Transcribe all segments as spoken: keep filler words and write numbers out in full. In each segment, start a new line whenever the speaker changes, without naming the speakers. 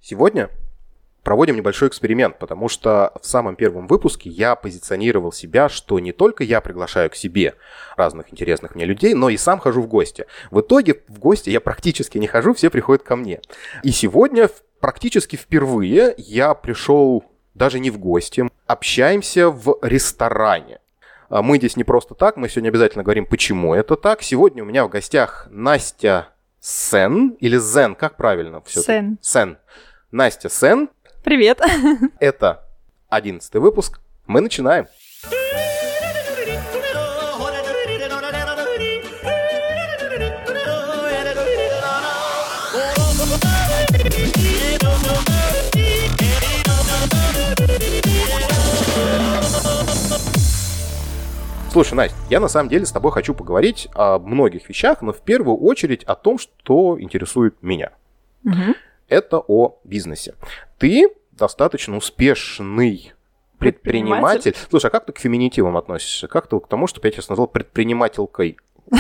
Сегодня проводим небольшой эксперимент, потому что в самом первом выпуске я позиционировал себя, что не только я приглашаю к себе разных интересных мне людей, но и сам хожу в гости. В итоге в гости я практически не хожу, все приходят ко мне. И сегодня практически впервые я пришел даже не в гости, общаемся в ресторане. Мы здесь не просто так, мы сегодня обязательно говорим, почему это так. Сегодня у меня в гостях Настя Сен, или Зен, как правильно?
Сен.
Сен. Настя Сен.
Привет.
Это одиннадцатый выпуск. Мы начинаем. Слушай, Настя, я на самом деле с тобой хочу поговорить о многих вещах, но в первую очередь о том, что интересует меня.
Угу.
Это о бизнесе. Ты достаточно успешный предприниматель.
предприниматель.
Слушай, а как ты к феминитивам относишься? Как ты к тому, что я сейчас назвал предпринимателькой?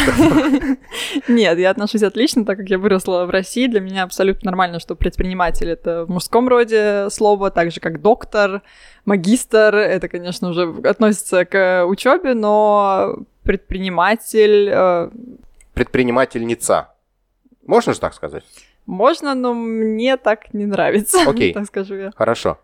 Нет, я отношусь отлично, так как я выросла в России. Для меня абсолютно нормально, что предприниматель — это в мужском роде слово, так же как доктор, магистр. Это, конечно, уже относится к учебе, но предприниматель... Э...
Предпринимательница. Можно же так сказать?
Можно, но мне так не нравится.
Окей,
так скажу я.
Хорошо.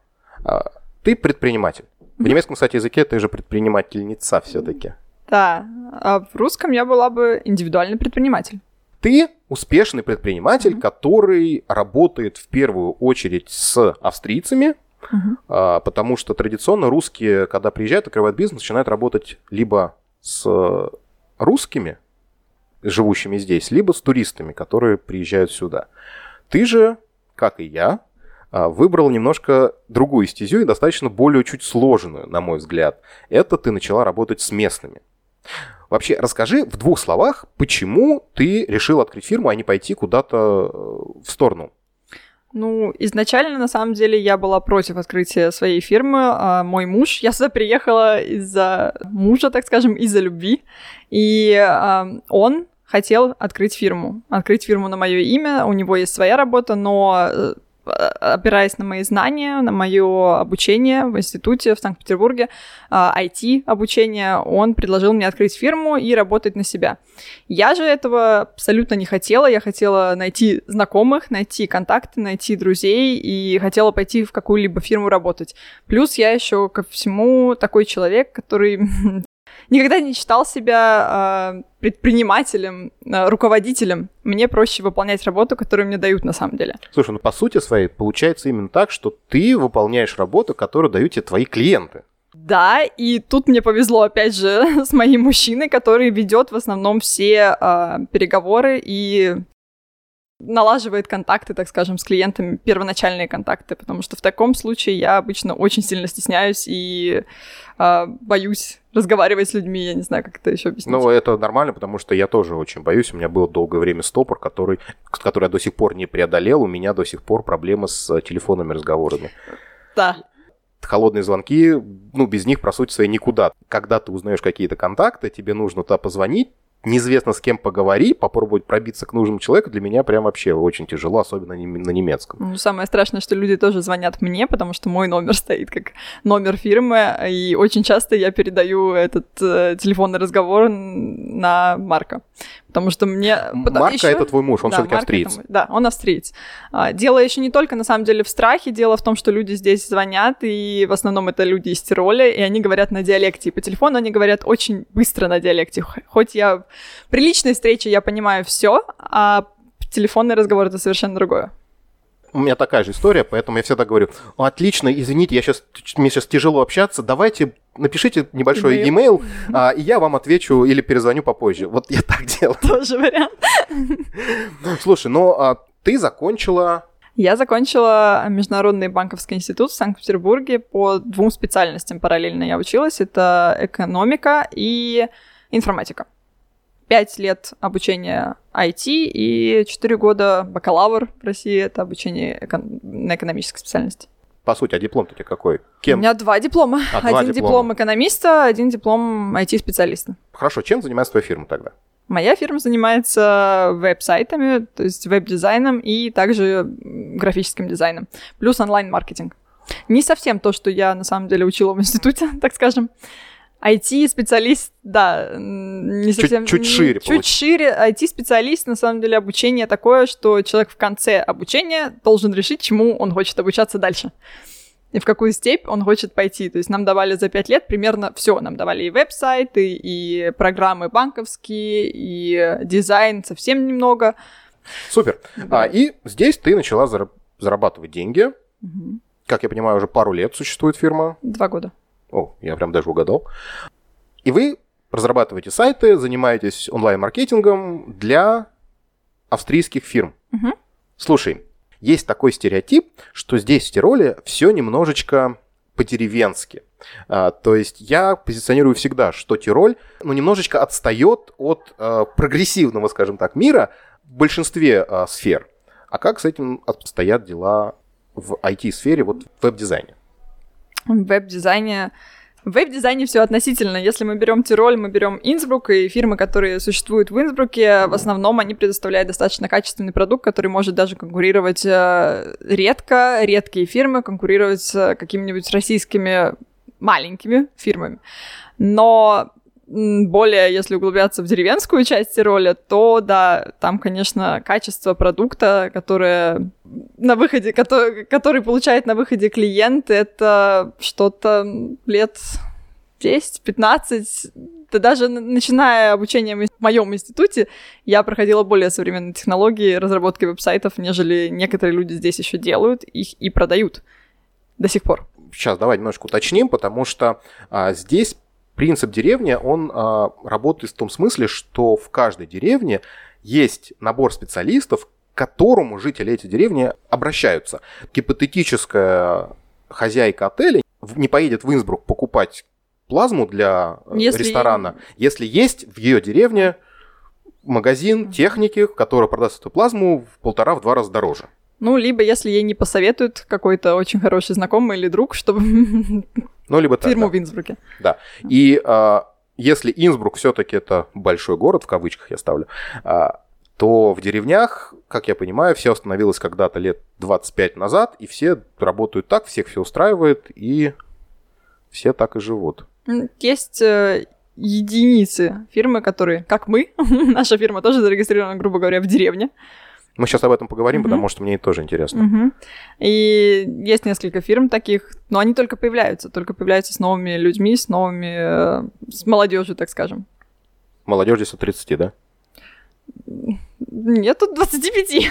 Ты предприниматель. В немецком, кстати, языке ты же предпринимательница все-таки.
Да, а в русском я была бы индивидуальный предприниматель.
Ты успешный предприниматель, mm-hmm. который работает в первую очередь с австрийцами, mm-hmm. потому что традиционно русские, когда приезжают, открывают бизнес, начинают работать либо с русскими, живущими здесь, либо с туристами, которые приезжают сюда. Ты же, как и я, выбрал немножко другую стезю и достаточно более чуть сложную, на мой взгляд. Это ты начала работать с местными. Вообще, расскажи в двух словах, почему ты решил открыть фирму, а не пойти куда-то в сторону.
Ну, изначально, на самом деле, я была против открытия своей фирмы. А мой муж, я сюда приехала из-за мужа, так скажем, из-за любви. И а, он хотел открыть фирму. Открыть фирму на мое имя. У него есть своя работа, но опираясь на мои знания, на мое обучение в институте в Санкт-Петербурге, ай ти-обучение, он предложил мне открыть фирму и работать на себя. Я же этого абсолютно не хотела. Я хотела найти знакомых, найти контакты, найти друзей и хотела пойти в какую-либо фирму работать. Плюс я еще ко всему такой человек, который никогда не считал себя э, предпринимателем, э, руководителем. Мне проще выполнять работу, которую мне дают на самом деле.
Слушай, ну по сути своей получается именно так, что ты выполняешь работу, которую дают тебе твои клиенты.
Да, и тут мне повезло, опять же, с моим мужчиной, который ведет в основном все э, переговоры и налаживает контакты, так скажем, с клиентами, первоначальные контакты, потому что в таком случае я обычно очень сильно стесняюсь и э, боюсь разговаривать с людьми, я не знаю, как это еще объяснить.
Ну, это нормально, потому что я тоже очень боюсь, у меня было долгое время стопор, который, который я до сих пор не преодолел, у меня до сих пор проблемы с телефонными разговорами.
Да.
Холодные звонки, ну, без них, по сути своей, никуда. Когда ты узнаешь какие-то контакты, тебе нужно туда позвонить, неизвестно с кем поговори, попробовать пробиться к нужному человеку, для меня прям вообще очень тяжело, особенно на немецком.
Ну, самое страшное, что люди тоже звонят мне, потому что мой номер стоит как номер фирмы, и очень часто я передаю этот э, телефонный разговор на Марка. Потому что мне...
Марка
ещё...
это твой муж, он
да,
все-таки
Марка
австриец.
Это... Да, он австриец. Дело еще не только, на самом деле, в страхе, дело в том, что люди здесь звонят, и в основном это люди из Тироля, и они говорят на диалекте. И по телефону они говорят очень быстро на диалекте. Хоть я... При личной встрече я понимаю все, а телефонный разговор — это совершенно другое.
У меня такая же история, поэтому я всегда говорю: отлично, извините, я сейчас, мне сейчас тяжело общаться, давайте напишите небольшой e-mail, а, и я вам отвечу или перезвоню попозже. Вот я так делаю.
Тоже вариант.
Слушай, ну а ты закончила...
Я закончила Международный банковский институт в Санкт-Петербурге по двум специальностям параллельно я училась. Это экономика и информатика. Пять лет обучения ай ти и четыре года бакалавр в России. Это обучение эко- на экономической специальности.
По сути, а диплом-то у тебя какой? Кем?
У меня два диплома.
А,
один
два
диплом
диплома.
экономиста, один диплом ай ти-специалиста.
Хорошо, чем занимается твоя фирма тогда?
Моя фирма занимается веб-сайтами, то есть веб-дизайном и также графическим дизайном, плюс онлайн-маркетинг. Не совсем то, что я на самом деле учила в институте, так скажем. ай ти-специалист, да, не совсем...
Чуть, чуть шире.
Чуть получается. Шире. ай ти-специалист, на самом деле, обучение такое, что человек в конце обучения должен решить, чему он хочет обучаться дальше. И в какую степь он хочет пойти. То есть нам давали за пять лет примерно все. Нам давали и веб-сайты, и программы банковские, и дизайн совсем немного.
Супер. Да. А, и здесь ты начала зарабатывать деньги.
Угу.
Как я понимаю, уже пару лет существует фирма.
Два года.
О, я прям даже угадал. И вы разрабатываете сайты, занимаетесь онлайн-маркетингом для австрийских фирм.
Угу.
Слушай, есть такой стереотип, что здесь, в Тироле, все немножечко по-деревенски. А, то есть я позиционирую всегда, что Тироль ну, немножечко отстает от а, прогрессивного, скажем так, мира в большинстве а, сфер. А как с этим обстоят дела в ай ти-сфере, вот в веб-дизайне?
В веб-дизайне... В веб-дизайне все относительно. Если мы берем Тироль, мы берем Инсбрук, и фирмы, которые существуют в Инсбруке, в основном они предоставляют достаточно качественный продукт, который может даже конкурировать э, редко, редкие фирмы, конкурировать с какими-нибудь российскими маленькими фирмами. Но более, если углубляться в деревенскую часть Тироля, то, да, там, конечно, качество продукта, которое на выходе, который, который получает на выходе клиент, это что-то лет десять-пятнадцать. Да даже начиная обучение в моем институте, я проходила более современные технологии разработки веб-сайтов, нежели некоторые люди здесь еще делают их и продают до сих пор.
Сейчас давай немножко уточним, потому что а, здесь принцип деревни, он а, работает в том смысле, что в каждой деревне есть набор специалистов, к которому жители этой деревни обращаются. Гипотетическая хозяйка отеля не поедет в Инсбрук покупать плазму для если ресторана, я... если есть в ее деревне магазин техники, который продаст эту плазму в полтора-в два раза дороже.
Ну, либо если ей не посоветуют какой-то очень хороший знакомый или друг, чтобы
ну, либо так,
фирму
да.
в Инсбруке.
Да. И а, если Инсбрук все-таки это большой город, в кавычках я ставлю, а, то в деревнях, как я понимаю, все остановилось когда-то лет двадцать пять назад, и все работают так, всех все устраивает, и все так и живут.
Есть э, единицы фирмы, которые, как мы, наша фирма тоже зарегистрирована, грубо говоря, в деревне.
Мы сейчас об этом поговорим, uh-huh. потому что мне это тоже интересно.
Uh-huh. И есть несколько фирм таких, но они только появляются, только появляются с новыми людьми, с новыми, с молодежью, так скажем.
Молодежь здесь от тридцати, да?
Нет, тут двадцати пяти.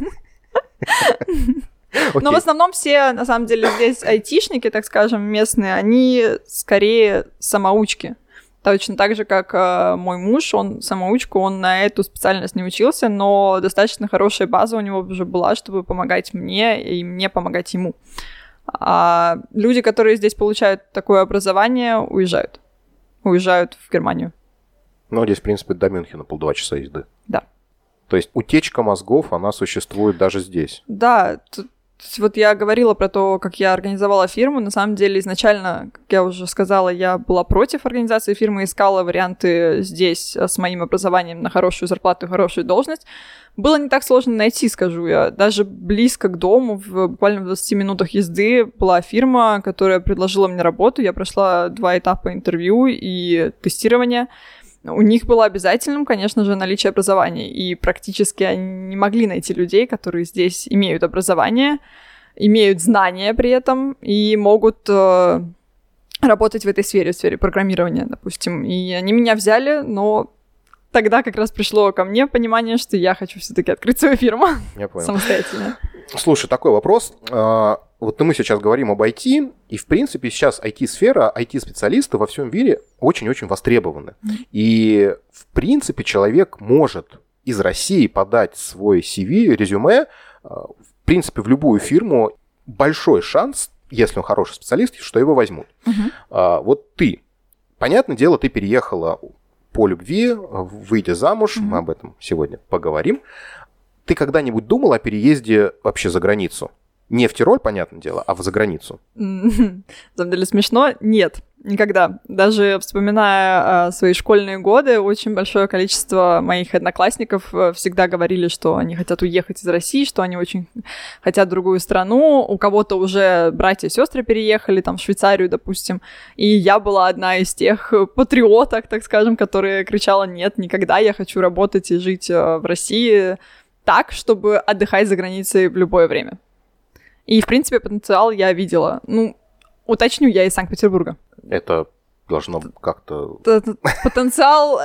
Но в основном все, на самом деле, здесь айтишники, так скажем, местные, они скорее самоучки. Точно так же, как э, мой муж, он самоучку, он на эту специальность не учился, но достаточно хорошая база у него уже была, чтобы помогать мне и мне помогать ему. А люди, которые здесь получают такое образование, уезжают. Уезжают в Германию.
Ну, здесь, в принципе, до Мюнхена полтора часа езды.
Да.
То есть утечка мозгов, она существует даже здесь.
Да, тут вот я говорила про то, как я организовала фирму. На самом деле, изначально, как я уже сказала, я была против организации фирмы, искала варианты здесь с моим образованием на хорошую зарплату и хорошую должность. Было не так сложно найти, скажу я. Даже близко к дому, в буквально в двадцати минутах езды, была фирма, которая предложила мне работу. Я прошла два этапа интервью и тестирования. У них было обязательным, конечно же, наличие образования, и практически они не могли найти людей, которые здесь имеют образование, имеют знания при этом и могут э, работать в этой сфере, в сфере программирования, допустим. И они меня взяли, но тогда как раз пришло ко мне понимание, что я хочу все-таки открыть свою фирму.
Я понял.
Самостоятельно.
Слушай, такой вопрос. Вот мы сейчас говорим об ай ти, и, в принципе, сейчас ай ти-сфера, ай ти-специалисты во всем мире очень-очень востребованы. Mm-hmm. И, в принципе, человек может из России подать свой си ви, резюме, в принципе, в любую фирму. Большой шанс, если он хороший специалист, что его возьмут. Mm-hmm. Вот ты, понятное дело, ты переехала по любви, выйдя замуж, mm-hmm. мы об этом сегодня поговорим. Ты когда-нибудь думал о переезде вообще за границу? Не в Тироль, понятное дело, а в заграницу.
На самом деле смешно. Нет. никогда. Даже вспоминая э, свои школьные годы, очень большое количество моих одноклассников э, всегда говорили, что они хотят уехать из России, что они очень хотят другую страну. У кого-то уже братья и сестры переехали, там, в Швейцарию, допустим. И я была одна из тех патриоток, так скажем, которая кричала: нет, никогда, я хочу работать и жить э, в России так, чтобы отдыхать за границей в любое время. И, в принципе, потенциал я видела. Ну, уточню, я из Санкт-Петербурга.
Это должно как-то...
Потенциал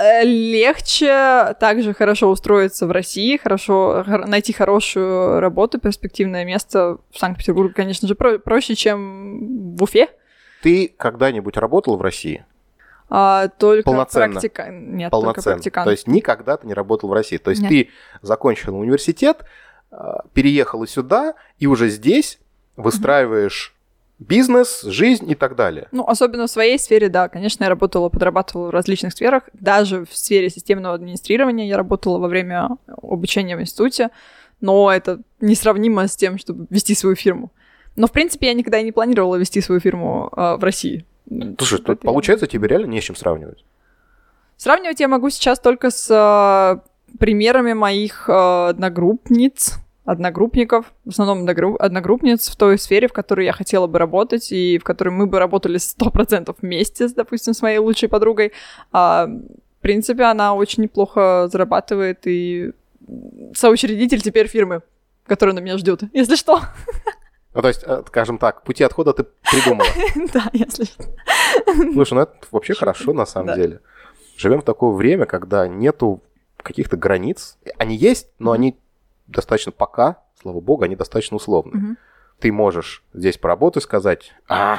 легче также хорошо устроиться в России, хорошо найти хорошую работу, перспективное место в Санкт-Петербурге, конечно же, про- проще, чем в Уфе.
Ты когда-нибудь работал в России?
А, только
Полноценно.
практика... Нет,
Полноценно.
только практикант.
То есть никогда ты не работал в России. То есть
Нет.
ты закончил университет, переехала сюда, и уже здесь выстраиваешь бизнес, жизнь и так далее.
Ну, особенно в своей сфере, да. Конечно, я работала, подрабатывала в различных сферах. Даже в сфере системного администрирования я работала во время обучения в институте, но это несравнимо с тем, чтобы вести свою фирму. Но, в принципе, я никогда и не планировала вести свою фирму э, в России.
Слушай, тут, получается, тебе реально не с чем сравнивать.
Сравнивать я могу сейчас только с э, примерами моих э, одногруппниц, одногруппников, в основном одногруппниц в той сфере, в которой я хотела бы работать, и в которой мы бы работали сто процентов вместе, допустим, с моей лучшей подругой. А, в принципе, она очень неплохо зарабатывает, и соучредитель теперь фирмы, которая на меня ждет, если что.
Ну, то есть, скажем так, пути отхода ты придумала.
Да, если что.
Слушай, ну это вообще хорошо, на самом деле. Живем в такое время, когда нету каких-то границ. Они есть, но они достаточно пока, слава богу, они достаточно условны.
Угу.
Ты можешь здесь поработать и сказать: а,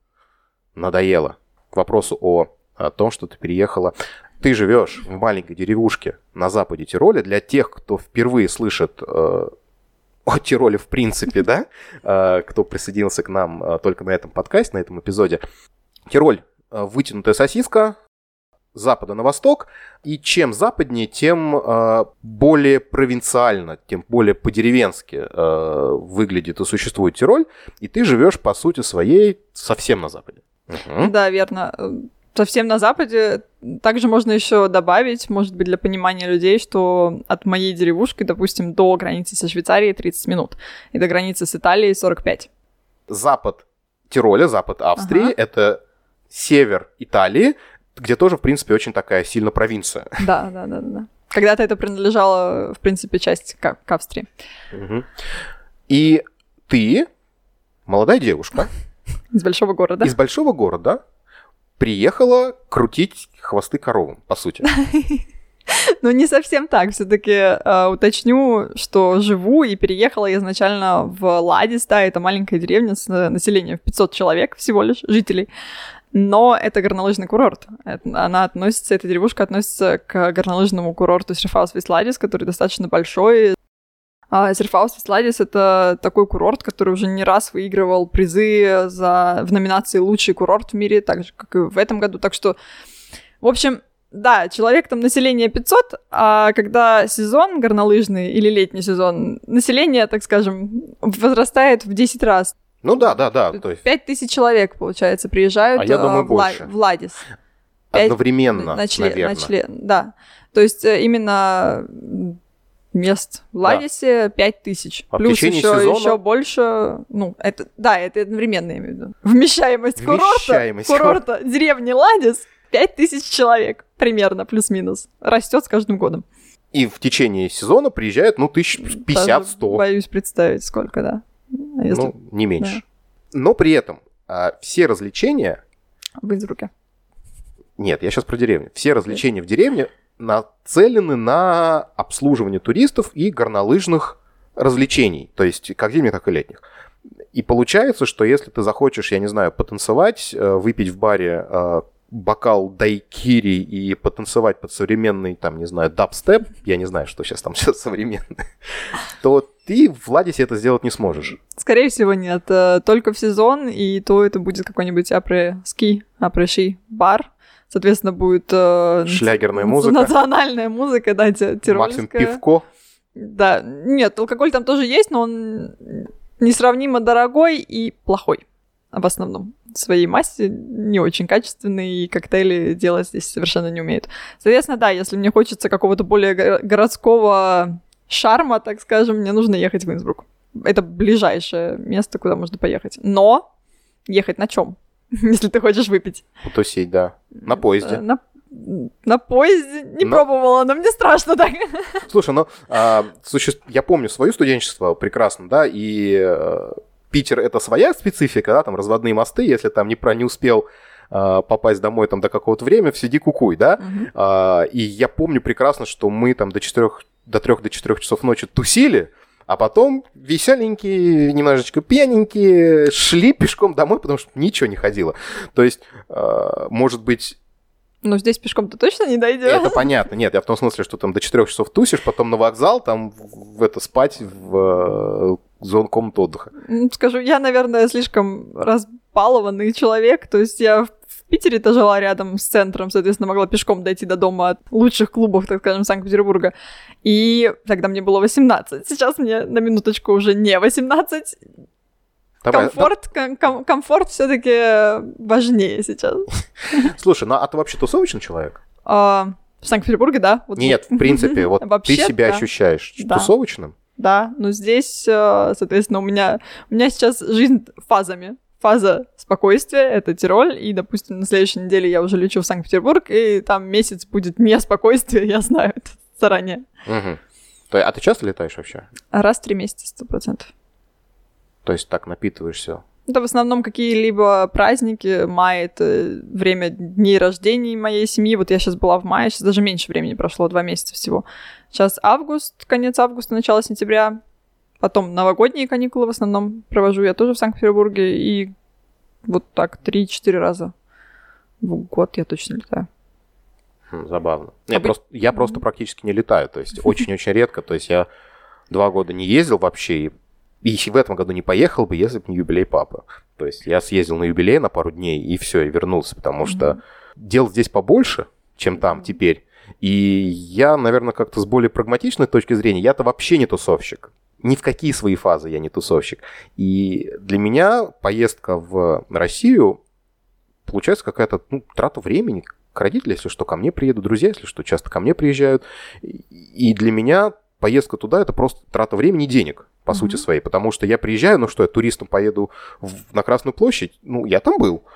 надоело. К вопросу о, о том, что ты переехала. Ты живешь в маленькой деревушке на западе Тироля. Для тех, кто впервые слышит э, о Тироле в принципе, да, э, кто присоединился к нам э, только на этом подкасте, на этом эпизоде. Тироль э, вытянутая сосиска, с запада на восток, и чем западнее, тем э, более провинциально, тем более по-деревенски э, выглядит и существует Тироль, и ты живешь по сути своей совсем на западе. Угу.
Да, верно. Совсем на западе. Также можно еще добавить, может быть, для понимания людей, что от моей деревушки, допустим, до границы со Швейцарией тридцать минут, и до границы с Италией сорок пять.
Запад Тироля, запад Австрии, ага. Это север Италии, где тоже, в принципе, очень такая сильно провинция.
Да, да, да, да. Когда-то это принадлежало, в принципе, часть к, к Австрии.
Угу. И ты, молодая девушка...
Из большого города.
Из большого города приехала крутить хвосты коровам, по сути.
Ну, не совсем так. Все-таки э, уточню, что живу и переехала я изначально в Ладис, да, это маленькая деревня с населением в пятьсот человек всего лишь, жителей. Но это горнолыжный курорт. Она относится, эта деревушка относится к горнолыжному курорту Серфаус-Вестладис, который достаточно большой. А Серфаус-Вестладис — это такой курорт, который уже не раз выигрывал призы за, в номинации «Лучший курорт в мире», так же, как и в этом году. Так что, в общем, да, человек там население пятьсот, а когда сезон горнолыжный или летний сезон, население, так скажем, возрастает в десять раз.
Ну да, да, да. То есть...
Пять тысяч человек, получается, приезжают
а я думаю,
в,
больше.
в Ладис.
Одновременно,
на член,
наверное.
На член, да. То есть именно мест в Ладисе да. пять тысяч.
А
плюс еще,
сезона...
еще больше, ну, это, да, это одновременно, я имею в виду. Вмещаемость,
Вмещаемость
курорта, курорта деревни Ладис пять тысяч человек, примерно, плюс-минус. Растет с каждым годом.
И в течение сезона приезжают, ну, тысяч пятьдесят-сто.
Боюсь представить, сколько, да.
Если... Ну, не меньше. Да. Но при этом а, все развлечения...
В Инсбруке.
Нет, я сейчас про деревню. Все развлечения в деревне нацелены на обслуживание туристов и горнолыжных развлечений. То есть как зимних, так и летних. И получается, что если ты захочешь, я не знаю, потанцевать, выпить в баре бокал дайкири и потанцевать под современный, там, не знаю, дабстеп, я не знаю, что сейчас там сейчас современное, то ты в Ладисе это сделать не сможешь.
Скорее всего, нет. Только в сезон, и то это будет какой-нибудь апре-ски, апре-ши бар. Соответственно, будет...
Шлягерная музыка.
Национальная музыка, да, тирольская.
Максимум пивко.
Да. Нет, алкоголь там тоже есть, но он несравнимо дорогой и плохой в основном. своей массе не очень качественные, и коктейли делать здесь совершенно не умеют. Соответственно, да, если мне хочется какого-то более городского шарма, так скажем, мне нужно ехать в Инсбрук. Это ближайшее место, куда можно поехать. Но ехать на чем? Если ты хочешь выпить.
Потусить, да. На поезде.
На, на поезде не но... пробовала, но мне страшно так.
Слушай, ну, а, суще... я помню свое студенчество прекрасно, да, и э, Питер — это своя специфика, да, там разводные мосты, если там не, про... не успел э, попасть домой там до какого-то времени, сиди кукуй, да. Uh-huh. А, и я помню прекрасно, что мы там до четырех, до трех, до четырех часов ночи тусили, а потом веселенькие, немножечко пьяненькие, шли пешком домой, потому что ничего не ходило. То есть, э, может быть...
Ну, здесь пешком-то точно не дойдёшь.
Это понятно. Нет, я в том смысле, что там до четырех часов тусишь, потом на вокзал, там в, в это спать в э, зону комнаты отдыха.
Скажу, я, наверное, слишком разбалованный человек. То есть я в Питере-то жила рядом с центром, соответственно, могла пешком дойти до дома от лучших клубов, так скажем, Санкт-Петербурга. И тогда мне было восемнадцать. Сейчас мне на минуточку уже не восемнадцать. Давай, комфорт, да. ком- комфорт все-таки важнее сейчас.
Слушай, ну а ты вообще тусовочный человек?
А, в Санкт-Петербурге, да. Вот
Нет, в принципе, вот ты себя да. ощущаешь да. тусовочным?
Да, но здесь, соответственно, у меня, у меня сейчас жизнь фазами. Фаза спокойствия — это Тироль, и, допустим, на следующей неделе я уже лечу в Санкт-Петербург, и там месяц будет неспокойствие, я знаю это заранее.
Угу. А ты часто летаешь вообще?
Раз в три месяца, сто процентов.
То есть так напитываешься?
Это в основном какие-либо праздники. Май — это время дней рождения моей семьи. Вот я сейчас была в мае, сейчас даже меньше времени прошло, два месяца всего. Сейчас август, конец августа, начало сентября. Потом новогодние каникулы в основном провожу я тоже в Санкт-Петербурге. И вот так три-четыре раза в год я точно летаю.
Хм, забавно. Нет, а просто, я просто практически не летаю. То есть очень-очень редко. То есть я два года не ездил вообще. И, и в этом году не поехал бы, если бы не юбилей папы. То есть я съездил на юбилей на пару дней и все, и вернулся. Потому что mm-hmm. дел здесь побольше, чем там mm-hmm. теперь. И я, наверное, как-то с более прагматичной точки зрения, я-то вообще не тусовщик. Ни в какие свои фазы я не тусовщик. И для меня поездка в Россию получается какая-то ну, трата времени к родителям, если что, ко мне приедут друзья, если что, часто ко мне приезжают. И для меня поездка туда — это просто трата времени и денег, по mm-hmm. сути своей. Потому что я приезжаю, ну что, я туристом поеду в, на Красную площадь? Ну, я там был.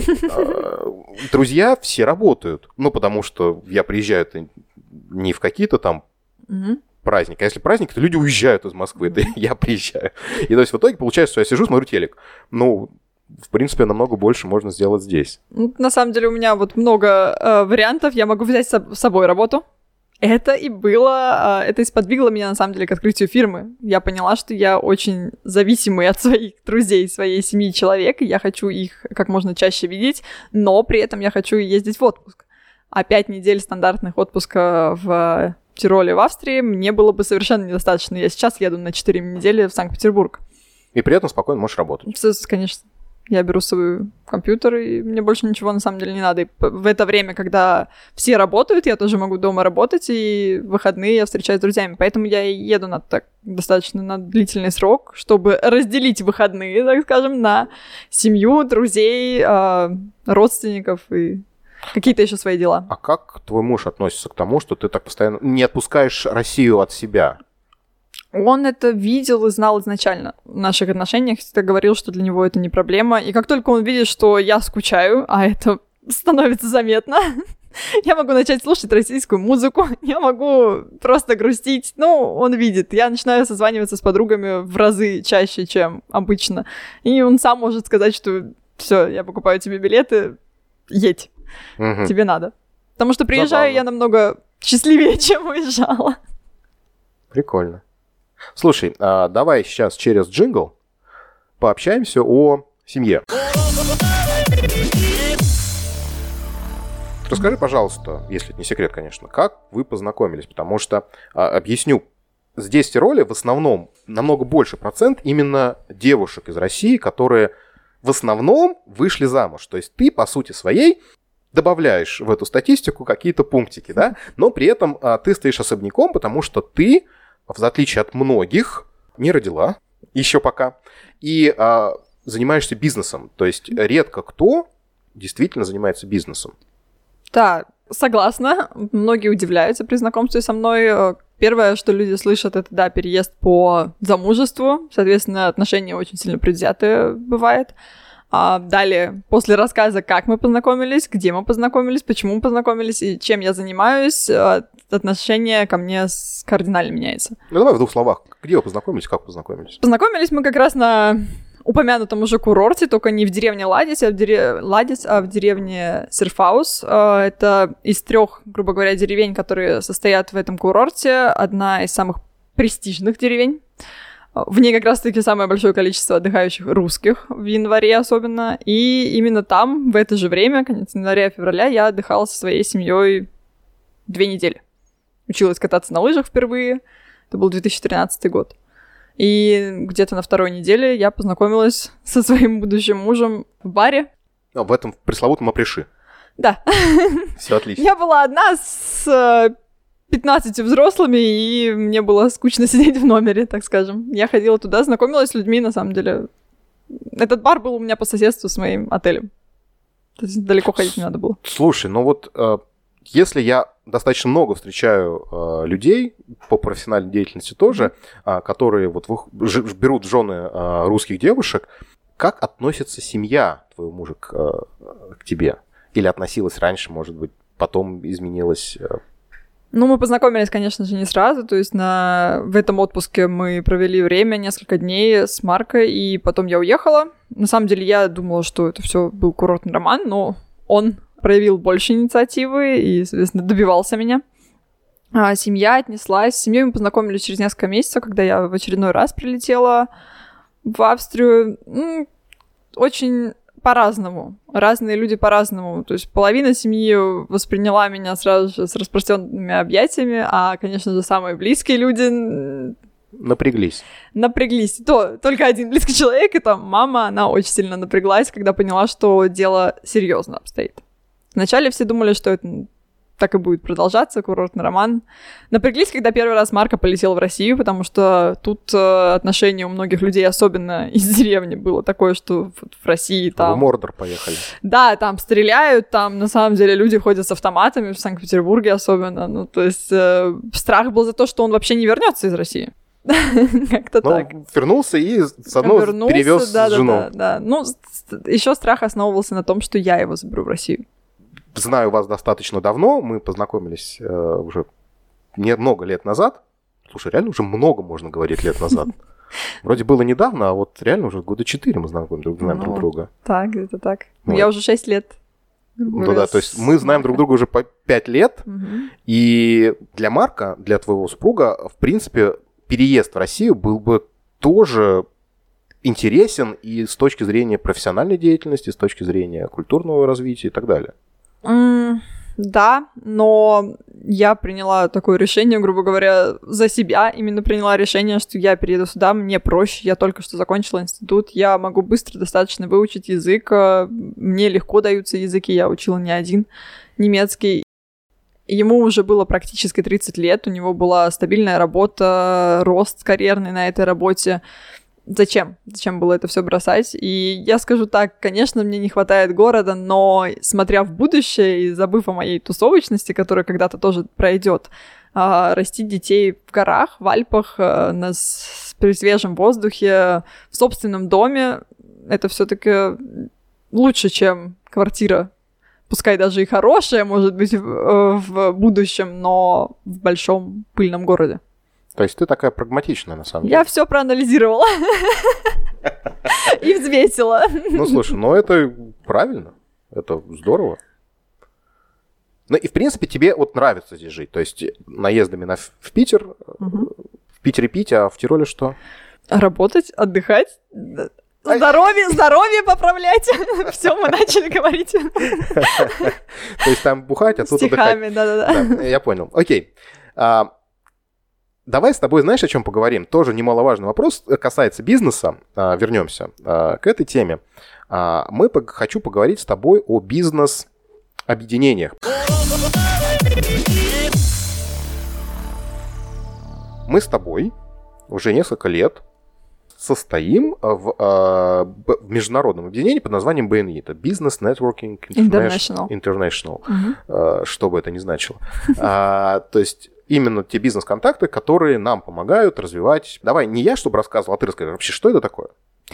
Друзья все работают. Ну, потому что я приезжаю не в какие-то там... праздник. А если праздник, то люди уезжают из Москвы, mm-hmm. я приезжаю. И то есть в итоге получается, что я сижу, смотрю телек. Ну, в принципе, намного больше можно сделать здесь.
На самом деле у меня вот много э, вариантов. Я могу взять с собой работу. Это и было, э, это и сподвигло меня, на самом деле, к открытию фирмы. Я поняла, что я очень зависимый от своих друзей, своей семьи человек, и я хочу их как можно чаще видеть, но при этом я хочу ездить в отпуск. А пять недель стандартных отпуска в Тироле, в Австрии, мне было бы совершенно недостаточно. Я сейчас еду на четыре недели в Санкт-Петербург.
И при этом спокойно можешь работать.
Конечно. Я беру свой компьютер, и мне больше ничего на самом деле не надо. И в это время, когда все работают, я тоже могу дома работать, и в выходные я встречаюсь с друзьями. Поэтому я и еду на так достаточно на длительный срок, чтобы разделить выходные, так скажем, на семью, друзей, родственников и какие-то еще свои дела.
А как твой муж относится к тому, что ты так постоянно не отпускаешь Россию от себя?
Он это видел и знал изначально в наших отношениях, всегда говорил, что для него это не проблема. И как только он видит, что я скучаю, а это становится заметно, я могу начать слушать российскую музыку, я могу просто грустить. Ну, он видит. Я начинаю созваниваться с подругами в разы чаще, чем обычно. И он сам может сказать, что все, я покупаю тебе билеты, едь. Угу. Тебе надо. Потому что приезжаю Забавно. Я намного счастливее, чем уезжала.
Прикольно. Слушай, а давай сейчас через джингл пообщаемся о семье. Расскажи, пожалуйста, если это не секрет, конечно, как вы познакомились? Потому что, а, объясню, здесь в Тироле в основном намного больше процент именно девушек из России, которые в основном вышли замуж. То есть ты, по сути своей, добавляешь в эту статистику какие-то пунктики, да? Но при этом а, ты стоишь особняком, потому что ты, в отличие от многих, не родила еще пока. И а, занимаешься бизнесом. То есть редко кто действительно занимается бизнесом.
Да, согласна. Многие удивляются при знакомстве со мной. Первое, что люди слышат, это, да, переезд по замужеству. Соответственно, отношения очень сильно предвзятые бывает. А далее, после рассказа, как мы познакомились, где мы познакомились, почему мы познакомились и чем я занимаюсь, отношение ко мне кардинально меняется.
Ну, давай в двух словах. Где вы познакомились, как познакомились?
Познакомились мы как раз на упомянутом уже курорте, только не в деревне Ладец, а в, дере... Ладец, а в деревне Серфаус. Это из трех, грубо говоря, деревень, которые состоят в этом курорте. Одна из самых престижных деревень. В ней как раз-таки самое большое количество отдыхающих русских, в январе особенно. И именно там, в это же время, конец января-февраля, я отдыхала со своей семьей две недели. Училась кататься на лыжах впервые. Это был две тысячи тринадцатый год. И где-то на второй неделе я познакомилась со своим будущим мужем в баре.
А, в этом пресловутом апреши.
Да.
Все отлично.
Я была одна с пятнадцатью взрослыми, и мне было скучно сидеть в номере, так скажем. Я ходила туда, знакомилась с людьми, на самом деле. Этот бар был у меня по соседству с моим отелем. То есть далеко ходить не надо было.
Слушай, ну вот э, если я достаточно много встречаю э, людей по профессиональной деятельности тоже, э, которые вот в, ж, берут в жены э, русских девушек, как относится семья твоего мужа к, э, к тебе? Или относилась раньше, может быть, потом изменилась? Э,
Ну, мы познакомились, конечно же, не сразу, то есть на... в этом отпуске мы провели время, несколько дней с Маркой, и потом я уехала. На самом деле я думала, что это все был курортный роман, но он проявил больше инициативы и, соответственно, добивался меня. А семья отнеслась. С семьей мы познакомились через несколько месяцев, когда я в очередной раз прилетела в Австрию. Ну, очень... по-разному. Разные люди по-разному. То есть половина семьи восприняла меня сразу же с распростёнными объятиями, а, конечно же, самые близкие люди...
Напряглись.
Напряглись. То, только один близкий человек, это мама, она очень сильно напряглась, когда поняла, что дело серьезно обстоит. Вначале все думали, что это так и будет продолжаться, курортный роман. Напряглись, когда первый раз Марко полетел в Россию, потому что тут э, отношение у многих людей, особенно из деревни, было такое, что в, в России там...
В Мордор поехали.
Да, там стреляют, там на самом деле люди ходят с автоматами, в Санкт-Петербурге особенно. Ну, то есть э, страх был за то, что он вообще не вернется из России. Как-то так.
Вернулся и с одной перевез жену.
Да, да, да. Ну, еще страх основывался на том, что я его заберу в Россию.
Знаю вас достаточно давно, мы познакомились э, уже не много лет назад. Слушай, реально уже много можно говорить лет назад. Вроде было недавно, а вот реально уже года четыре мы знакомы друг, знаем ну, друг друга.
Так, где-то так. Вот. Я уже шесть лет.
Ну да, то есть мы знаем друг друга уже по пять лет, угу. И для Марка, для твоего супруга, в принципе, переезд в Россию был бы тоже интересен и с точки зрения профессиональной деятельности, с точки зрения культурного развития и так далее.
Mm, да, но я приняла такое решение, грубо говоря, за себя. Именно приняла решение, что я перееду сюда, мне проще. Я только что закончила институт, я могу быстро достаточно выучить язык. Мне легко даются языки, я учила не один немецкий. Ему уже было практически тридцать лет, у него была стабильная работа, рост карьерный на этой работе. Зачем? Зачем было это все бросать? И я скажу так, конечно, мне не хватает города, но смотря в будущее и забыв о моей тусовочности, которая когда-то тоже пройдет, растить детей в горах, в Альпах, на, при свежем воздухе, в собственном доме, это все-таки лучше, чем квартира. Пускай даже и хорошая, может быть, в, в будущем, но в большом пыльном городе.
То есть ты такая прагматичная, на самом деле.
Я все проанализировала и взвесила.
Ну, слушай, ну это правильно, это здорово. Ну и, в принципе, тебе вот нравится здесь жить. То есть наездами на, в Питер, угу. в Питере пить, а в Тироле что?
Работать, отдыхать, здоровье, здоровье поправлять. Все, мы начали говорить.
То есть там бухать, а тут отдыхать.
Стихами, да-да-да.
Я понял. Окей. Давай с тобой, знаешь, о чем поговорим? Тоже немаловажный вопрос, касается бизнеса. Вернемся к этой теме. Мы хочу поговорить с тобой о бизнес-объединениях. Мы с тобой уже несколько лет состоим в, в международном объединении под названием би эн и. Это Business Networking International. International. Uh-huh. Что бы это ни значило. а, то есть именно те бизнес-контакты, которые нам помогают развивать... Давай, не я, чтобы рассказывал, а ты расскажи вообще, что это такое?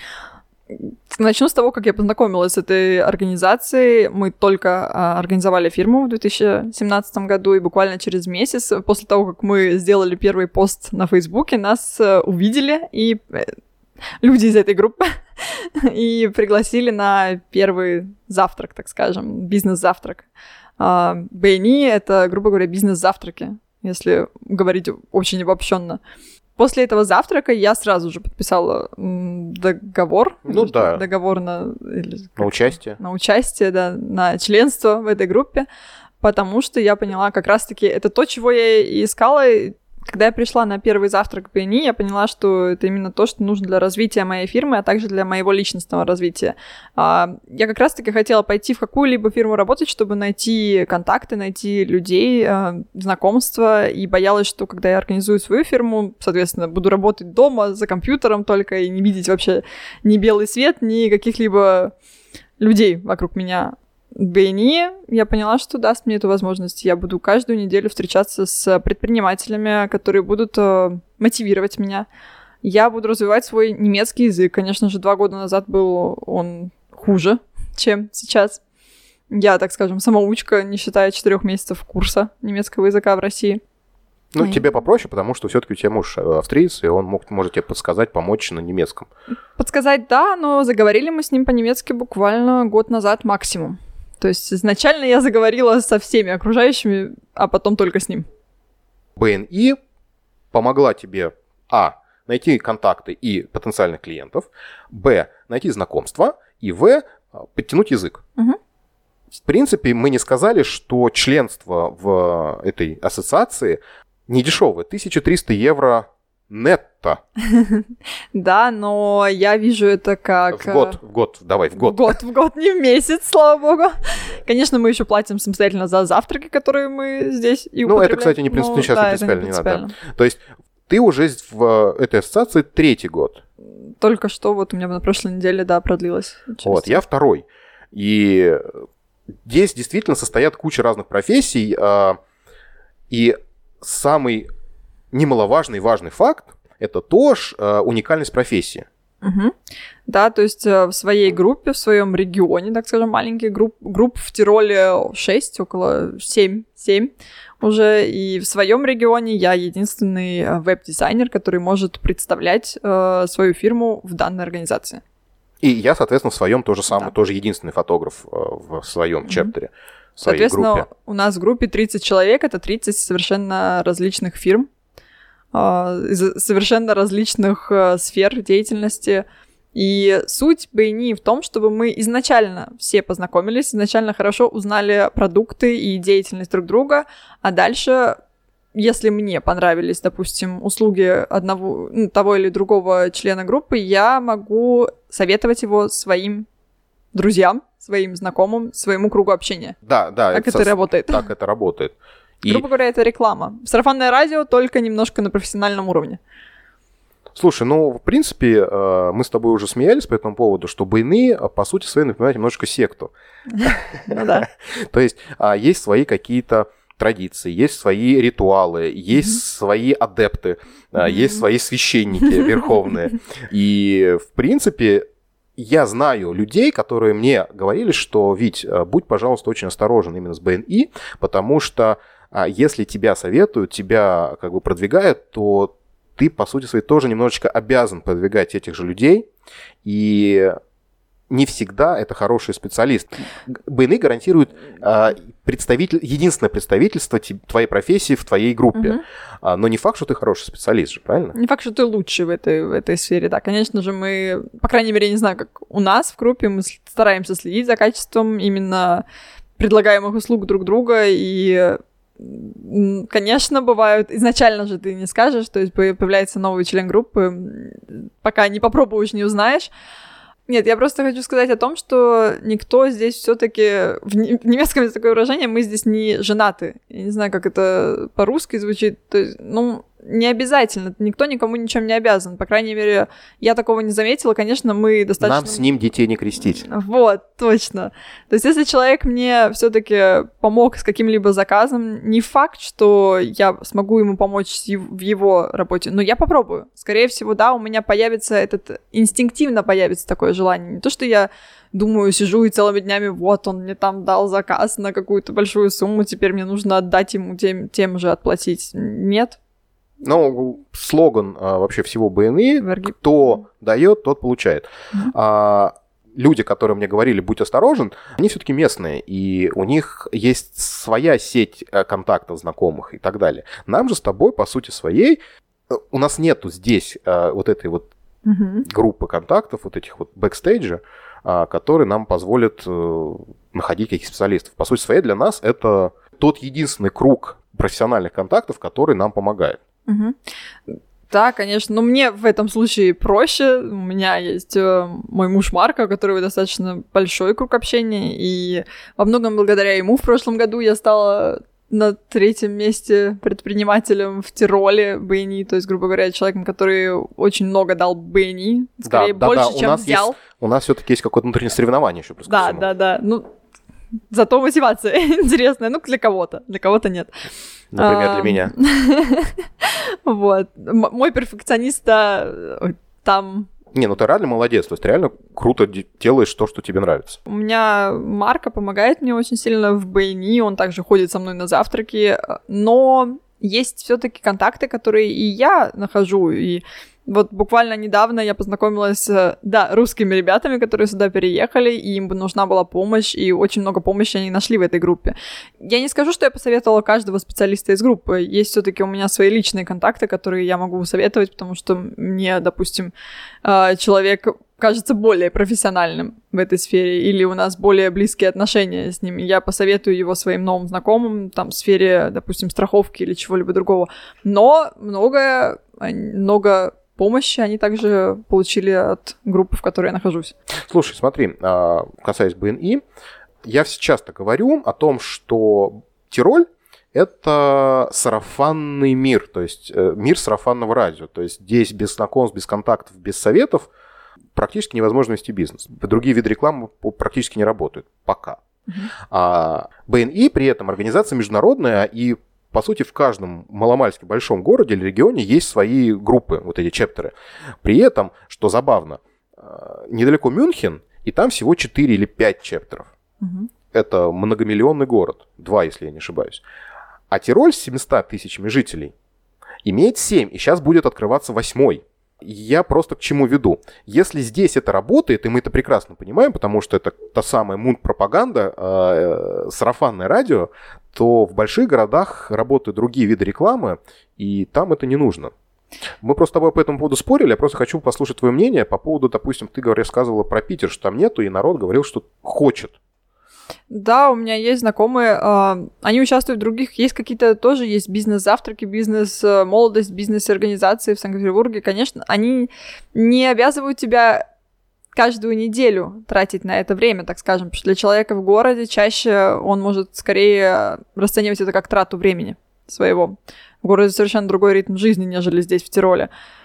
Начну с того, как я познакомилась с этой организацией. Мы только а, организовали фирму в две тысячи семнадцатом году, и буквально через месяц после того, как мы сделали первый пост на Фейсбуке, нас а, увидели и э, люди из этой группы и пригласили на первый завтрак, так скажем, бизнес-завтрак. А, би эн и — это, грубо говоря, бизнес-завтраки, если говорить очень обобщенно. После этого завтрака я сразу же подписала договор.
Ну да.
Договор на... Или,
на участие.
На участие, да, на членство в этой группе, потому что я поняла, как раз-таки это то, чего я и искала. Когда я пришла на первый завтрак би эн и, я поняла, что это именно то, что нужно для развития моей фирмы, а также для моего личностного развития. Я как раз-таки хотела пойти в какую-либо фирму работать, чтобы найти контакты, найти людей, знакомства, и боялась, что когда я организую свою фирму, соответственно, буду работать дома за компьютером только и не видеть вообще ни белый свет, ни каких-либо людей вокруг меня. би эн и, я поняла, что даст мне эту возможность. Я буду каждую неделю встречаться с предпринимателями, которые будут э, мотивировать меня. Я буду развивать свой немецкий язык. Конечно же, два года назад был он хуже, чем сейчас. Я, так скажем, самоучка, не считая четырех месяцев курса немецкого языка в России.
Ну, и... тебе попроще, потому что все-таки у тебя муж австриец, и он мог, может тебе подсказать, помочь на немецком.
Подсказать, да, но заговорили мы с ним по-немецки буквально год назад максимум. То есть изначально я заговорила со всеми окружающими, а потом только с ним.
би эн и помогла тебе, а, найти контакты и потенциальных клиентов, б, найти знакомства, и в, подтянуть язык.
Угу.
В принципе, мы не сказали, что членство в этой ассоциации не дешевое, тысяча триста евро нетто.
Да, но я вижу это как...
В год, в год, давай, в год.
В год, в год, не в месяц, слава богу. Конечно, мы еще платим самостоятельно за завтраки, которые мы здесь и употребляем.
Ну, это, кстати, не принципиально, сейчас
да,
не принципиально,
не
не
принципиально.
надо. То есть ты уже в этой ассоциации третий год.
Только что вот у меня на прошлой неделе, да, продлилось.
Вот, я второй. И здесь действительно состоят куча разных профессий, и самый немаловажный и важный факт – это тоже уникальность профессии.
Угу. Да, то есть в своей группе, в своем регионе, так скажем, маленьких групп, групп в Тироле шесть, около семь, семь уже, и в своем регионе я единственный веб-дизайнер, который может представлять э, свою фирму в данной организации.
И я, соответственно, в своем тоже самый,
да.
тоже единственный фотограф э, в своем чептере.
Угу. Соответственно, группе. У нас в группе тридцать человек, это тридцать совершенно различных фирм, из совершенно различных сфер деятельности. И суть би эн и в том, чтобы мы изначально все познакомились, изначально хорошо узнали продукты и деятельность друг друга, а дальше, если мне понравились, допустим, услуги одного, ну, того или другого члена группы, я могу советовать его своим друзьям, своим знакомым, своему кругу общения.
Да, да.
Так это, это работает.
Так это работает. И...
Грубо говоря, это реклама. Сарафанное радио, только немножко на профессиональном уровне.
Слушай, ну, в принципе, мы с тобой уже смеялись по этому поводу, что би эн и, по сути своей, напоминает немножко секту.
Ну да.
То есть есть свои какие-то традиции, есть свои ритуалы, есть свои адепты, есть свои священники верховные. И, в принципе... Я знаю людей, которые мне говорили, что, Вить, будь, пожалуйста, очень осторожен именно с би эн и, потому что если тебя советуют, тебя как бы продвигают, то ты, по сути своей, тоже немножечко обязан продвигать этих же людей, и не всегда это хороший специалист. би эн и гарантирует представитель, единственное представительство твоей профессии в твоей группе. Uh-huh. Но не факт, что ты хороший специалист же, правильно?
Не факт, что ты лучший в этой, в этой сфере, да. Конечно же, мы, по крайней мере, я не знаю, как у нас в группе, мы стараемся следить за качеством именно предлагаемых услуг друг друга, и, конечно, бывают... Изначально же ты не скажешь, то есть появляется новый член группы, пока не попробуешь, не узнаешь. Нет, я просто хочу сказать о том, что никто здесь все-таки... В немецком есть такое выражение, мы здесь не женаты. Я не знаю, как это по-русски звучит. То есть, ну, не обязательно, никто никому ничем не обязан. По крайней мере, я такого не заметила. Конечно, мы достаточно...
Нам с ним детей не крестить.
Вот, точно. То есть, если человек мне все-таки помог с каким-либо заказом, не факт, что я смогу ему помочь в его работе, но я попробую. Скорее всего, да, у меня появится этот... Инстинктивно появится такое желание. Не то, что я думаю, сижу и целыми днями, вот, он мне там дал заказ на какую-то большую сумму, теперь мне нужно отдать ему, тем, тем же отплатить. Нет.
Ну, слоган а, вообще всего би эн и, Верги... кто дает, тот получает. Mm-hmm. А, люди, которые мне говорили, будь осторожен, они все-таки местные, и у них есть своя сеть контактов, знакомых и так далее. Нам же с тобой, по сути своей, у нас нету здесь а, вот этой вот mm-hmm. группы контактов, вот этих вот бэкстейджа, а, которые нам позволят а, находить каких-то специалистов. По сути своей, для нас это тот единственный круг профессиональных контактов, который нам помогает.
Угу. Да, конечно, но мне в этом случае проще. У меня есть э, мой муж Марко, у которого достаточно большой круг общения, и во многом благодаря ему в прошлом году я стала на третьем месте предпринимателем в Тироле би эн и, то есть, грубо говоря, человеком, который очень много дал би эн и, скорее
да,
больше,
да, да.
чем
у нас
взял.
Есть, у нас все-таки есть какое-то внутреннее соревнование еще.
Да, да, да, ну... Зато мотивация интересная. Ну, для кого-то. Для кого-то нет.
Например, для меня.
Вот. Мой перфекционист там...
Не, ну ты реально молодец. То есть реально круто делаешь то, что тебе нравится.
У меня Марко помогает мне очень сильно в би эн и. Он также ходит со мной на завтраки. Но есть все-таки контакты, которые и я нахожу. И вот буквально недавно я познакомилась с, да, русскими ребятами, которые сюда переехали, и им бы нужна была помощь, и очень много помощи они нашли в этой группе. Я не скажу, что я посоветовала каждого специалиста из группы. Есть все-таки у меня свои личные контакты, которые я могу советовать, потому что мне, допустим, человек кажется более профессиональным в этой сфере, или у нас более близкие отношения с ним. Я посоветую его своим новым знакомым, там, в сфере, допустим, страховки или чего-либо другого. Но многое, много помощи они также получили от группы, в которой я нахожусь.
Слушай, смотри, касаясь би эн и, я часто говорю о том, что Тироль — это сарафанный мир, то есть мир сарафанного радио. То есть здесь без знакомств, без контактов, без советов практически невозможно вести бизнес. Другие виды рекламы практически не работают. Пока. Uh-huh. А би эн и при этом организация международная, и по сути, в каждом маломальски большом городе или регионе есть свои группы, вот эти чептеры. При этом, что забавно, недалеко Мюнхен, и там всего четыре или пять чептеров. Угу. Это многомиллионный город, два, если я не ошибаюсь. А Тироль с семьюстами тысячами жителей имеет семь, и сейчас будет открываться восьмой. Я просто к чему веду. Если здесь это работает, и мы это прекрасно понимаем, потому что это та самая мунт-пропаганда, э, сарафанное радио, то в больших городах работают другие виды рекламы, и там это не нужно. Мы просто с тобой по этому поводу спорили, я просто хочу послушать твое мнение по поводу, допустим, ты, говоришь, сказала про Питер, что там нету, и народ говорил, что хочет.
Да, у меня есть знакомые, э, они участвуют в других, есть какие-то тоже, есть бизнес-завтраки, бизнес-молодость, бизнес-организации в Санкт-Петербурге. Конечно, они не обязывают тебя каждую неделю тратить на это время, так скажем, потому что для человека в городе чаще он может скорее расценивать это как трату времени своего. В городе совершенно другой ритм жизни, нежели здесь, в Тироле.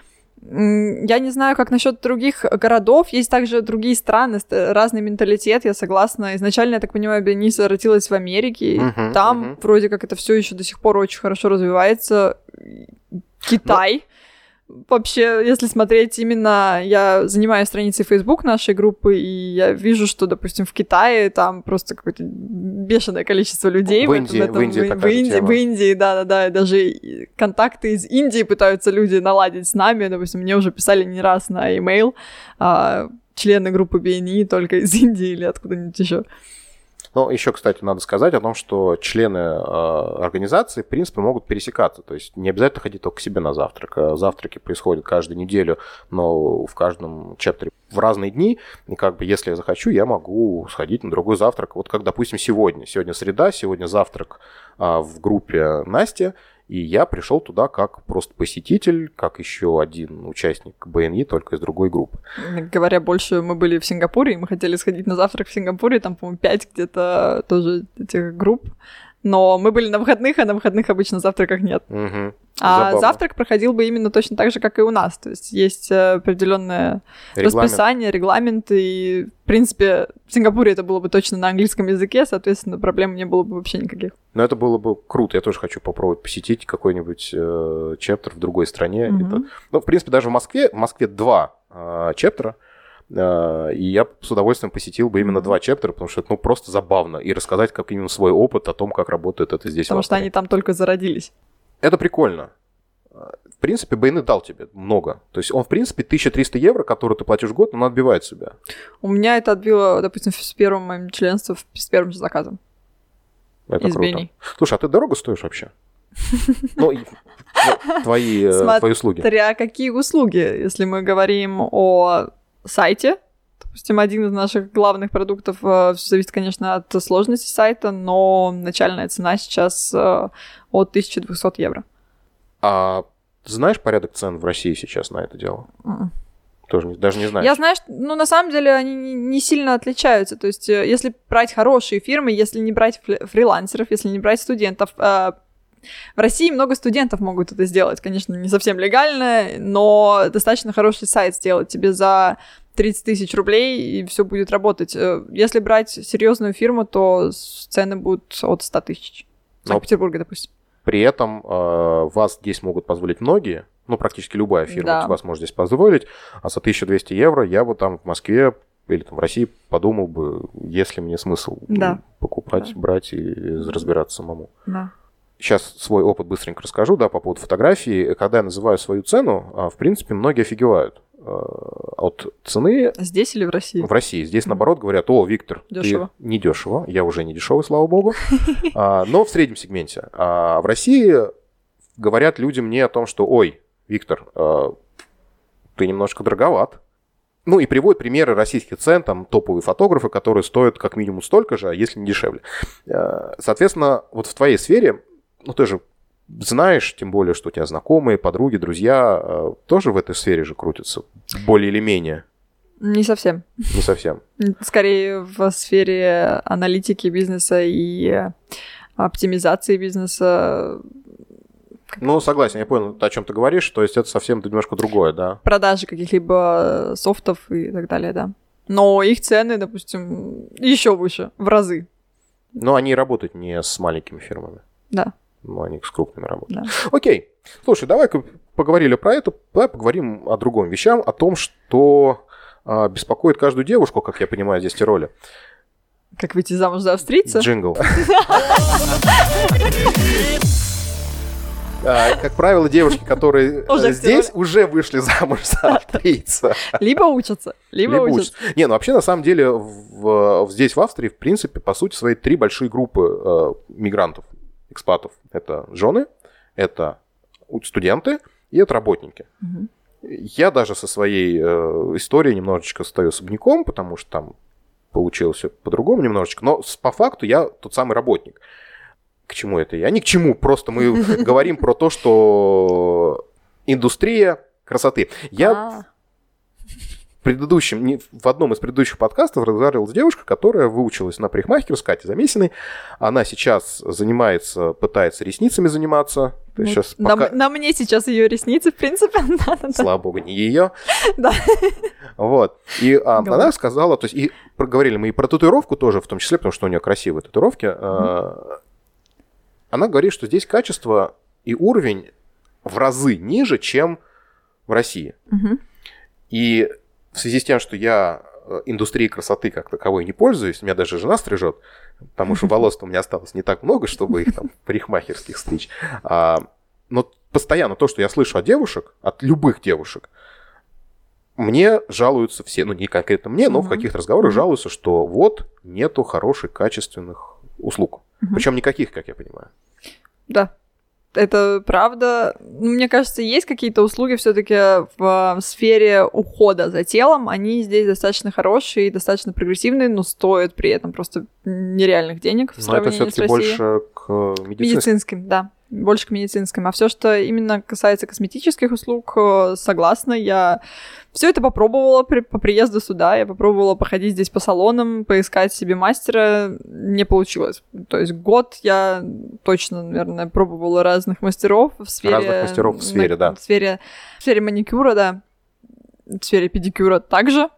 Я не знаю, как насчет других городов. Есть также другие страны, разный менталитет, я согласна. Изначально, я так понимаю, би эн и родилась в Америке. Uh-huh, там uh-huh. вроде как это все еще до сих пор очень хорошо развивается. Китай. Но... Вообще, если смотреть именно... Я занимаюсь страницей Facebook нашей группы, и я вижу, что, допустим, в Китае там просто какое-то бешеное количество людей.
В Индии,
этом,
в Индии
в,
такая
в Индии,
тема.
В Индии, да-да-да. Даже контакты из Индии пытаются люди наладить с нами. Допустим, мне уже писали не раз на e-mail а, члены группы би эн и только из Индии или откуда-нибудь еще.
Ну, еще, кстати, надо сказать о том, что члены э, организации, в принципе, могут пересекаться. То есть не обязательно ходить только к себе на завтрак. Завтраки происходят каждую неделю, но в каждом чаптере в разные дни. И как бы, если я захочу, я могу сходить на другой завтрак. Вот как, допустим, сегодня. Сегодня среда, сегодня завтрак э, в группе Насти. И я пришел туда как просто посетитель, как еще один участник би эн и, только из другой группы.
Говоря больше, мы были в Сингапуре, и мы хотели сходить на завтрак в Сингапуре, там, по-моему, пять где-то тоже этих групп. Но мы были на выходных, а на выходных обычно завтраков нет.
Угу.
А
Забавно.
завтрак проходил бы именно точно так же, как и у нас. То есть есть определенное
Регламент.
расписание, регламент, и, в принципе, в Сингапуре это было бы точно на английском языке, соответственно, проблем не было бы вообще никаких.
Но это было бы круто. Я тоже хочу попробовать посетить какой-нибудь э, чептер в другой стране.
Mm-hmm.
Это... Ну, в принципе, даже в Москве, в Москве два э, чептера, э, и я с удовольствием посетил бы именно mm-hmm. два чептера, потому что это ну, просто забавно, и рассказать как именно свой опыт о том, как работает это здесь.
Потому что они там только зародились.
Это прикольно. В принципе, Байонет дал тебе много. То есть он, в принципе, тысяча триста евро, которые ты платишь в год, он отбивает себя.
У меня это отбило, допустим, с первым моим членством, с первым же заказом.
Это
из
круто.
Бени.
Слушай, а ты дорого стоишь вообще? Ну, твои услуги.
Смотря какие услуги. Если мы говорим о сайте, допустим, один из наших главных продуктов, зависит, конечно, от сложности сайта, но начальная цена сейчас от тысяча двести евро.
А знаешь порядок цен в России сейчас на это дело?
Mm.
Тоже не, даже не знаешь.
Я знаю, что, ну, на самом деле они не сильно отличаются. То есть, если брать хорошие фирмы, если не брать фрилансеров, если не брать студентов, э, в России много студентов могут это сделать. Конечно, не совсем легально, но достаточно хороший сайт сделать тебе за тридцать тысяч рублей, и все будет работать. Если брать серьезную фирму, то цены будут от ста тысяч. В Санкт-Петербурге, допустим.
При этом э, вас здесь могут позволить многие, ну, практически любая фирма
да.
вас может здесь позволить, а за тысячу двести евро я бы там в Москве или там в России подумал бы, есть ли мне смысл
да.
покупать, да. брать и разбираться самому.
Да.
Сейчас свой опыт быстренько расскажу, да, по поводу фотографии. Когда я называю свою цену, в принципе, многие офигевают от цены.
Здесь или в России?
В России. Здесь, наоборот, говорят: о, Виктор,
дешево.
Ты не дешево. Я уже не дешевый, слава богу. Но в среднем сегменте. А в России говорят люди мне о том, что: ой, Виктор, ты немножко дороговат. Ну, и приводят примеры российских цен, там, топовые фотографы, которые стоят как минимум столько же, а если не дешевле. Соответственно, вот в твоей сфере, ну, ты же знаешь, тем более, что у тебя знакомые, подруги, друзья тоже в этой сфере же крутятся, более или менее.
Не совсем.
Не совсем.
Скорее в сфере аналитики бизнеса и оптимизации бизнеса.
Ну, согласен, я понял, о чем ты говоришь, то есть это совсем немножко другое, да?
Продажи каких-либо софтов и так далее, да. Но их цены, допустим, еще выше, в разы.
Но они работают не с маленькими фирмами.
Да.
Ну, они с крупными работают.
Да.
Окей. Слушай, давай-ка поговорили про это, давай поговорим о другом вещам, о том, что а, беспокоит каждую девушку, как я понимаю, здесь те роли.
Как выйти замуж за австрийца?
Джингл. Как правило, девушки, которые
уже
здесь, уже вышли замуж за австрийца.
Либо учатся, либо, либо учатся. учатся.
Не, ну вообще, на самом деле, в, здесь, в Австрии, в принципе, по сути, свои три большие группы э, мигрантов, экспатов. Это жены, это студенты и это работники. Угу. Я даже со своей э, историей немножечко стою особняком, потому что там получилось все по-другому немножечко, но по факту я тот самый работник. К чему это я? Не к чему, просто мы говорим про то, что индустрия красоты. Я в предыдущем, в одном из предыдущих подкастов разговаривал с девушкой, которая выучилась на парикмахерскую, с Катей Замесиной. Она сейчас занимается, пытается ресницами заниматься.
Вот сейчас пока... на, на мне сейчас ее ресницы, в принципе.
Слава богу, не ее.
Да.
Вот. И а, она сказала, то есть, и проговорили мы и про татуировку тоже, в том числе, потому что у нее красивые татуировки. Mm-hmm. Она говорит, что здесь качество и уровень в разы ниже, чем в России. Mm-hmm. И в связи с тем, что я индустрией красоты как таковой не пользуюсь, меня даже жена стрижет, потому что волос у меня осталось не так много, чтобы их там парикмахерских стричь. А, но постоянно то, что я слышу от девушек, от любых девушек, мне жалуются все, ну не конкретно мне, но mm-hmm. в каких-то разговорах mm-hmm. жалуются, что вот нету хороших, качественных услуг. Mm-hmm. Причем никаких, как я понимаю.
Да. Это правда. Мне кажется, есть какие-то услуги все-таки в сфере ухода за телом. Они здесь достаточно хорошие и достаточно прогрессивные, но стоят при этом просто нереальных денег в сравнении с Россией.
Но это все-таки больше к медицинским.
Медицинским, да. больше к медицинским. А все, что именно касается косметических услуг, согласна, я все это попробовала при, по приезду сюда, я попробовала походить здесь по салонам, поискать себе мастера, не получилось. То есть год я точно, наверное, пробовала разных мастеров в сфере...
Разных мастеров в сфере,
на,
да.
В сфере, в сфере маникюра, да, в сфере педикюра также.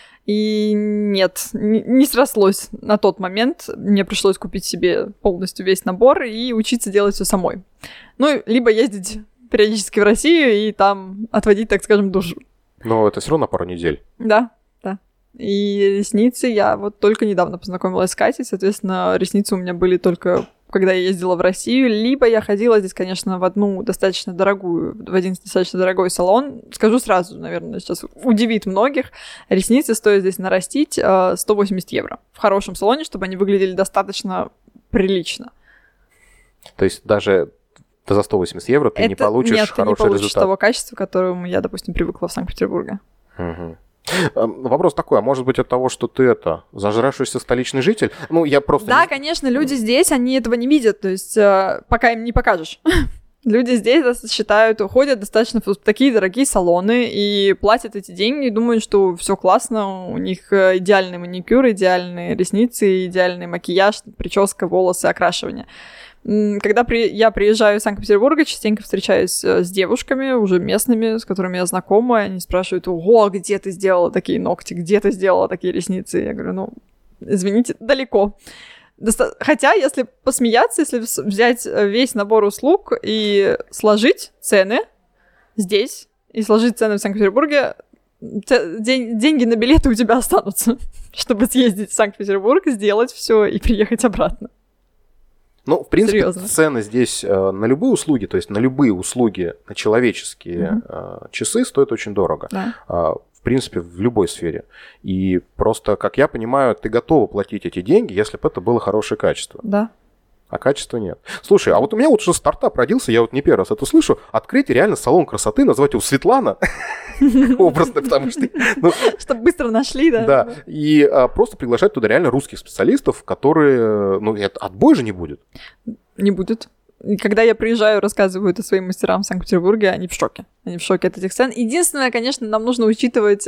И нет, не, не срослось на тот момент. Мне пришлось купить себе полностью весь набор и учиться делать все самой. Ну, либо ездить периодически в Россию и там отводить, так скажем, душу.
Но это все равно пару недель.
Да, да. И ресницы я вот только недавно познакомилась с Катей, соответственно, ресницы у меня были только когда я ездила в Россию, либо я ходила здесь, конечно, в одну достаточно дорогую, в один достаточно дорогой салон. Скажу сразу, наверное, сейчас удивит многих. Ресницы стоят здесь нарастить сто восемьдесят евро в хорошем салоне, чтобы они выглядели достаточно прилично. То
есть даже за сто восемьдесят евро ты
Это...
не получишь
Нет,
хороший результат? Нет,
ты не получишь того качества, к которому я, допустим, привыкла в Санкт-Петербурге.
Угу. Вопрос такой, а может быть от того, что ты это, зажравшийся столичный житель? Ну, я просто...
Да,
не...
конечно, люди здесь, они этого не видят, то есть э, пока им не покажешь. Люди здесь считают, ходят достаточно в такие дорогие салоны и платят эти деньги и думают, что все классно, у них идеальный маникюр, идеальные ресницы, идеальный макияж, прическа, волосы, окрашивание. Когда при... я приезжаю из Санкт-Петербурга, частенько встречаюсь с девушками, уже местными, с которыми я знакома, и они спрашивают: ого, где ты сделала такие ногти, где ты сделала такие ресницы? Я говорю, ну, извините, далеко. Доста... Хотя, если посмеяться, если взять весь набор услуг и сложить цены здесь, и сложить цены в Санкт-Петербурге, день... деньги на билеты у тебя останутся, чтобы съездить в Санкт-Петербург, сделать все и приехать обратно.
Ну, в принципе,
Серьезно.
Цены здесь э, на любые услуги, то есть на любые услуги, на человеческие mm-hmm. э, часы стоят очень дорого.
Да.
Э, в принципе, в любой сфере. И просто, как я понимаю, ты готова платить эти деньги, если бы это было хорошее качество.
Да.
А качества нет. Слушай, а вот у меня вот уже стартап родился, я вот не первый раз это слышу, открыть реально салон красоты, назвать его Светлана, образно, потому что...
Чтобы быстро нашли, да?
Да, и просто приглашать туда реально русских специалистов, которые... Ну, отбоя же не будет.
Не будет. И когда я приезжаю, рассказываю это своим мастерам в Санкт-Петербурге, они в шоке. Они в шоке от этих цен. Единственное, конечно, нам нужно учитывать...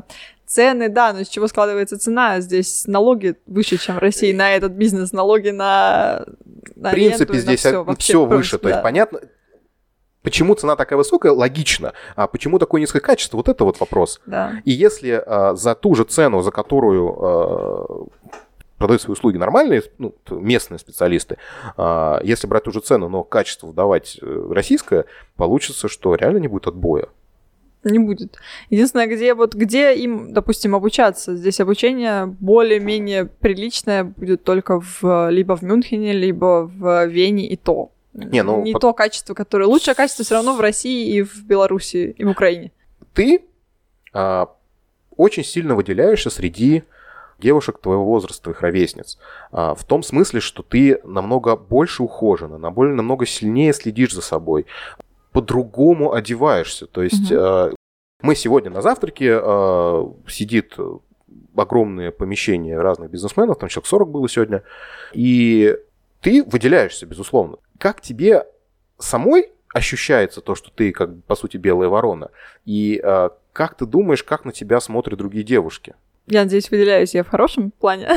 Цены, да, но из чего складывается цена? Здесь налоги выше, чем в России на этот бизнес, налоги на, на
В принципе,
ренту,
здесь
все,
все выше.
принципе,
То есть
да.
понятно, почему цена такая высокая, логично. А почему такое низкое качество, вот это вот вопрос.
Да.
И если а, за ту же цену, за которую а, продают свои услуги нормальные, ну, местные специалисты, а, если брать ту же цену, но качество давать российское, получится, что реально не будет отбоя.
Не будет. Единственное, где вот где им, допустим, обучаться. Здесь обучение более-менее приличное будет только в, либо в Мюнхене, либо в Вене, и то.
Не, ну,
не
по...
то качество, которое... Лучшее качество все равно в России и в Беларуси, и в Украине.
Ты а, очень сильно выделяешься среди девушек твоего возраста, твоих ровесниц. А, в том смысле, что ты намного больше ухожена, намного сильнее следишь за собой, по-другому одеваешься. То есть mm-hmm. э, мы сегодня на завтраке, э, сидит огромное помещение разных бизнесменов, там человек сорок было сегодня, и ты выделяешься, безусловно. Как тебе самой ощущается то, что ты, как по сути, белая ворона? И э, как ты думаешь, как на тебя смотрят другие девушки?
Я надеюсь, выделяюсь я в хорошем плане.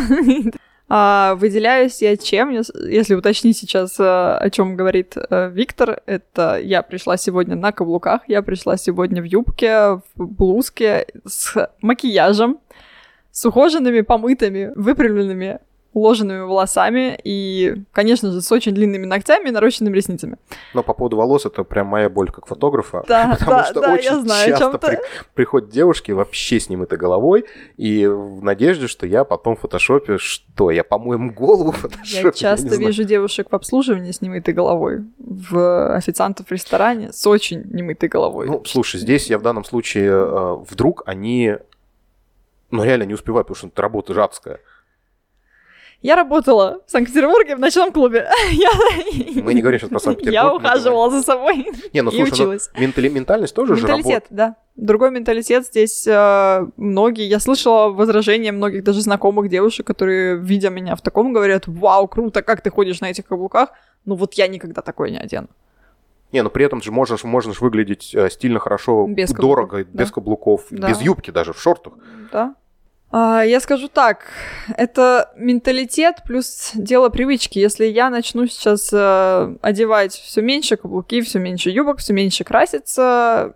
А выделяюсь я чем, если уточнить сейчас, о чем говорит Виктор, это я пришла сегодня на каблуках, я пришла сегодня в юбке, в блузке, с макияжем, с ухоженными, помытыми, выпрямленными, уложенными волосами и, конечно же, с очень длинными ногтями и нарощенными ресницами.
Но по поводу волос это прям моя боль как фотографа.
Да,
потому
да,
что
да,
очень
я знаю,
часто при, приходят девушки вообще с немытой головой и в надежде, что я потом в фотошопе, что, я помою голову в фотошопе?
Я часто я вижу девушек в обслуживании с немытой головой, в официантов в ресторане с очень немытой головой.
Ну, слушай, здесь я в данном случае, вдруг они, ну, реально не успевают, потому что это работа жадская.
Я работала в Санкт-Петербурге в ночном клубе. Я...
Мы не говорим сейчас про Санкт-Петербург.
Я ухаживала за собой.
Не, ну слушай, ну, ментали... ментальность тоже же работает.
Менталитет, да. Другой менталитет. Здесь э, многие... Я слышала возражения многих даже знакомых девушек, которые, видя меня в таком, говорят: вау, круто, как ты ходишь на этих каблуках. Ну вот я никогда такое не одену.
Не, ну при этом же можешь, можешь выглядеть э, стильно, хорошо, без дорого, каблуков, без да? каблуков, да. без юбки даже, в шортах.
Да. А, я скажу так, это менталитет плюс дело привычки. Если я начну сейчас э, одевать все меньше каблуки, все меньше юбок, все меньше краситься,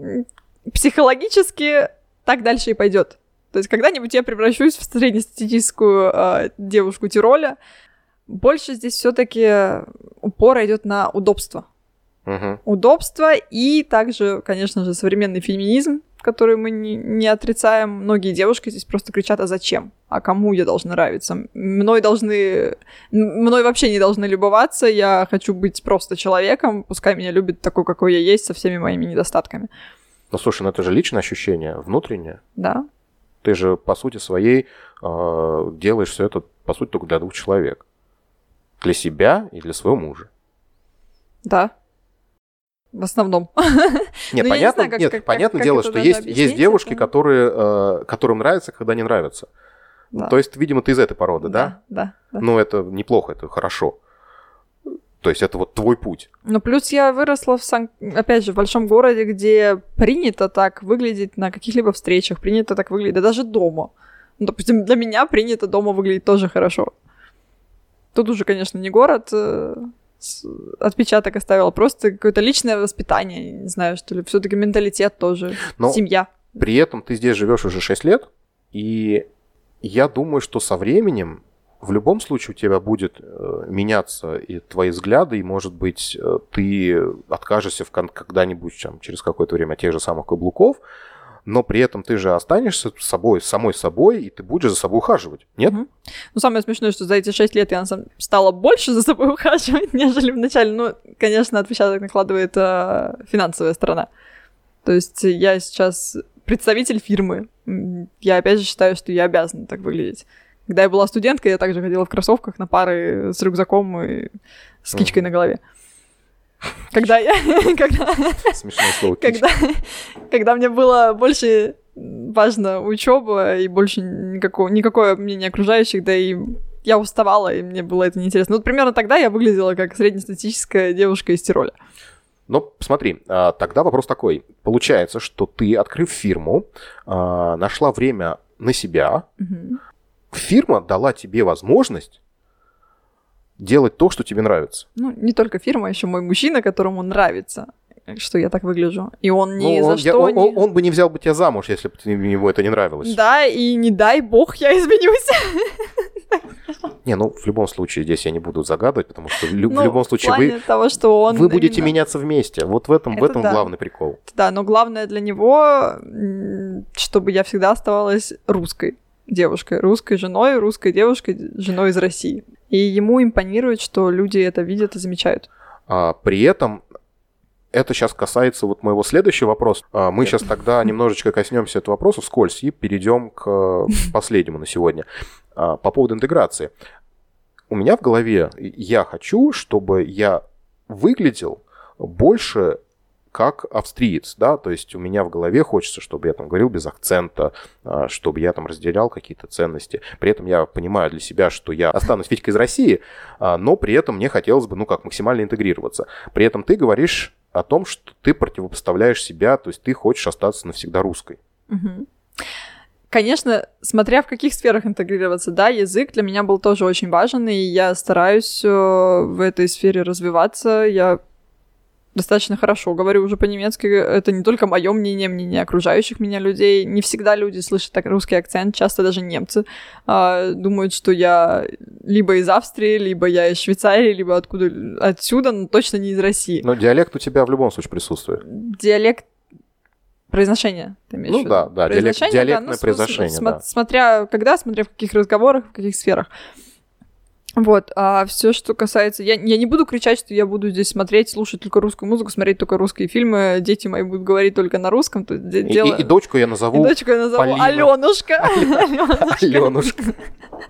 психологически так дальше и пойдет. То есть когда-нибудь я превращусь в среднестатистическую э, девушку Тироля. Больше здесь все-таки упор идет на удобство.
Uh-huh.
Удобство и также, конечно же, современный феминизм, который мы не, не отрицаем. Многие девушки здесь просто кричат: а зачем? А кому я должна нравиться? Мной должны... Мной вообще не должны любоваться, я хочу быть просто человеком, пускай меня любят такой, какой я есть, со всеми моими недостатками.
Ну, слушай, ну это же личное ощущение, внутреннее.
Да.
Ты же, по сути своей, э, делаешь все это, по сути, только для двух человек. Для себя и для своего мужа.
Да. В основном.
Нет, понятно, не знаю, как, нет, как, понятное как, дело, как что есть, есть девушки, это... которые, э, которым нравится, когда не нравится. Да. То есть, видимо, ты из этой породы, да?
Да, да.
Ну, это неплохо, это хорошо. То есть, это вот твой путь.
Ну, плюс я выросла, в Сан... опять же, в большом городе, где принято так выглядеть на каких-либо встречах, принято так выглядеть, да даже дома. Ну, допустим, для меня принято дома выглядеть тоже хорошо. Тут уже, конечно, не город... отпечаток оставила, просто какое-то личное воспитание, не знаю, что ли, все-таки менталитет тоже, но семья.
При этом ты здесь живешь уже шесть лет, и я думаю, что со временем в любом случае у тебя будет э, меняться и твои взгляды, и, может быть, э, ты откажешься в кон- когда-нибудь там, через какое-то время от тех же самых каблуков, но при этом ты же останешься с собой, самой собой, и ты будешь за собой ухаживать, нет?
Угу. Ну, самое смешное, что за эти шесть лет я стала больше за собой ухаживать, нежели в начале. Ну, конечно, отпечаток накладывает э, финансовая сторона. То есть я сейчас представитель фирмы. Я опять же считаю, что я обязана так выглядеть. Когда я была студенткой, я также ходила в кроссовках на пары с рюкзаком и с кичкой угу. на голове. Когда я... когда,
Смешное слово.
Когда, когда мне было больше важно учеба и больше никакого, никакое мнение окружающих, да и я уставала, и мне было это неинтересно. Вот примерно тогда я выглядела как среднестатистическая девушка из Тироля.
Ну, смотри, тогда вопрос такой. Получается, что ты, открыв фирму, нашла время на себя. Угу. Фирма дала тебе возможность делать то, что тебе нравится.
Ну, не только фирма, а еще мой мужчина, которому нравится, что я так выгляжу. И он ни ну,
за
он,
что
я,
он,
не...
он, он бы не взял бы тебя замуж, если бы ему это не нравилось.
Да, и не дай бог я изменюсь.
Не, ну, в любом случае, здесь я не буду загадывать, потому что ну, в любом случае вы,
того, что он
вы будете
именно...
меняться вместе. Вот в этом, в этом да. главный прикол.
Да, но главное для него, чтобы я всегда оставалась русской девушкой, русской женой, русской девушкой, женой из России. И ему импонирует, что люди это видят и замечают.
А, при этом это сейчас касается вот моего следующего вопроса. А, мы сейчас тогда немножечко коснемся этого вопроса вскользь и перейдем к последнему на сегодня. А, по поводу интеграции. У меня в голове я хочу, чтобы я выглядел больше как австриец, да, то есть у меня в голове хочется, чтобы я там говорил без акцента, чтобы я там разделял какие-то ценности. При этом я понимаю для себя, что я останусь Витькой из России, но при этом мне хотелось бы, ну как, максимально интегрироваться. При этом ты говоришь о том, что ты противопоставляешь себя, то есть ты хочешь остаться навсегда русской.
Угу. Конечно, смотря в каких сферах интегрироваться, да, язык для меня был тоже очень важен, и я стараюсь в этой сфере развиваться, я достаточно хорошо говорю уже по-немецки, это не только мое мнение, мнение окружающих меня людей, не всегда люди слышат так русский акцент, часто даже немцы а, думают, что я либо из Австрии, либо я из Швейцарии, либо откуда отсюда, но точно не из России.
Но диалект у тебя в любом случае присутствует.
Диалект произношение, ты имеешь в виду?
Ну да, да, диалект, диалектное да, ну, произношение,
см-
да.
Смотря когда, смотря в каких разговорах, в каких сферах. Вот, а все, что касается... Я, я не буду кричать, что я буду здесь смотреть, слушать только русскую музыку, смотреть только русские фильмы, дети мои будут говорить только на русском. То
и, дело... и, и дочку я назову
и дочку я назову
Полина.
Алёнушка.
Алёнушка.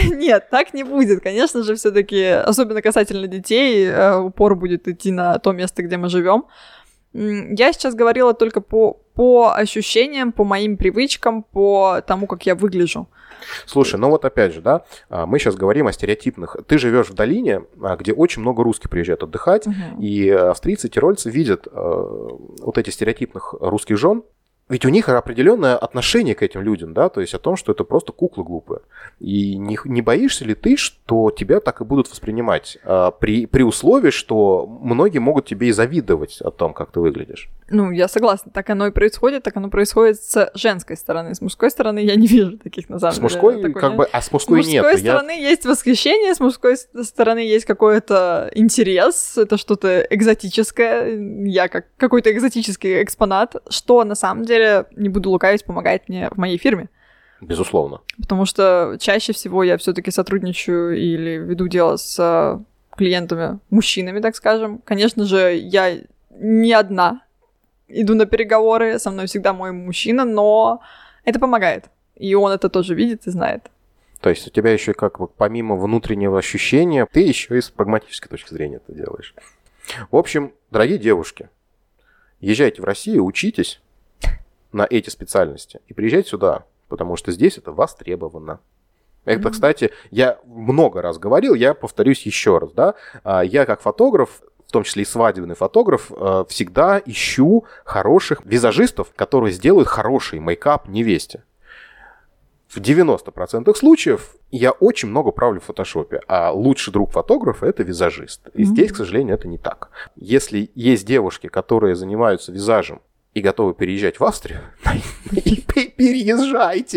Нет, так не будет. Конечно же, все-таки, особенно касательно детей, упор будет идти на то место, где мы живем. Я сейчас говорила только по, по ощущениям, по моим привычкам, по тому, как я выгляжу.
Слушай, ну вот опять же, да, мы сейчас говорим о стереотипных. Ты живешь в долине, где очень много русских приезжают отдыхать, угу. и австрийцы, тирольцы видят вот эти стереотипных русских жен. Ведь у них определенное отношение к этим людям, да, то есть о том, что это просто куклы глупые. И не, не боишься ли ты, что тебя так и будут воспринимать, а, при, при условии, что многие могут тебе и завидовать о том, как ты выглядишь?
Ну, я согласна, так оно и происходит, так оно происходит с женской стороны. С мужской стороны я не вижу таких, на самом
деле. С мужской,
деле,
как бы, а с мужской нет.
С мужской нет, стороны я... есть восхищение, с мужской стороны есть какой-то интерес, это что-то экзотическое, я как какой-то экзотический экспонат, что на самом деле, не буду лукавить, помогает мне в моей фирме.
Безусловно.
Потому что чаще всего я все-таки сотрудничаю или веду дело с клиентами, мужчинами, так скажем. Конечно же, я не одна иду на переговоры, со мной всегда мой мужчина, но это помогает. И он это тоже видит и знает.
То есть у тебя еще как бы помимо внутреннего ощущения, ты еще и с прагматической точки зрения это делаешь. В общем, дорогие девушки, езжайте в Россию, учитесь на эти специальности и приезжайте сюда, потому что здесь это востребовано. Это, mm-hmm. кстати, я много раз говорил, я повторюсь еще раз, да, я как фотограф, в том числе и свадебный фотограф, всегда ищу хороших визажистов, которые сделают хороший мейкап невесте. В девяноста процентах случаев я очень много правлю в фотошопе, а лучший друг фотографа – это визажист. И mm-hmm. здесь, к сожалению, это не так. Если есть девушки, которые занимаются визажем, и готовы переезжать в Австрию, переезжайте.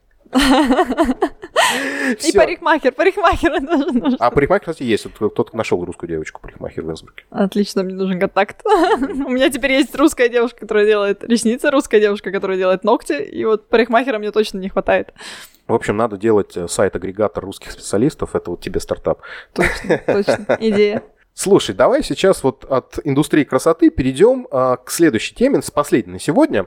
И парикмахер, парикмахер тоже нужен.
А парикмахер, кстати, есть. Кто-то нашел русскую девочку, парикмахер в Инсбруке.
Отлично, мне нужен контакт. У меня теперь есть русская девушка, которая делает ресницы, русская девушка, которая делает ногти, и вот парикмахера мне точно не хватает.
В общем, надо делать сайт-агрегатор русских специалистов. Это вот тебе стартап.
Точно, точно. Идея.
Слушай, давай сейчас вот от индустрии красоты перейдем а, к следующей теме, с последней на сегодня.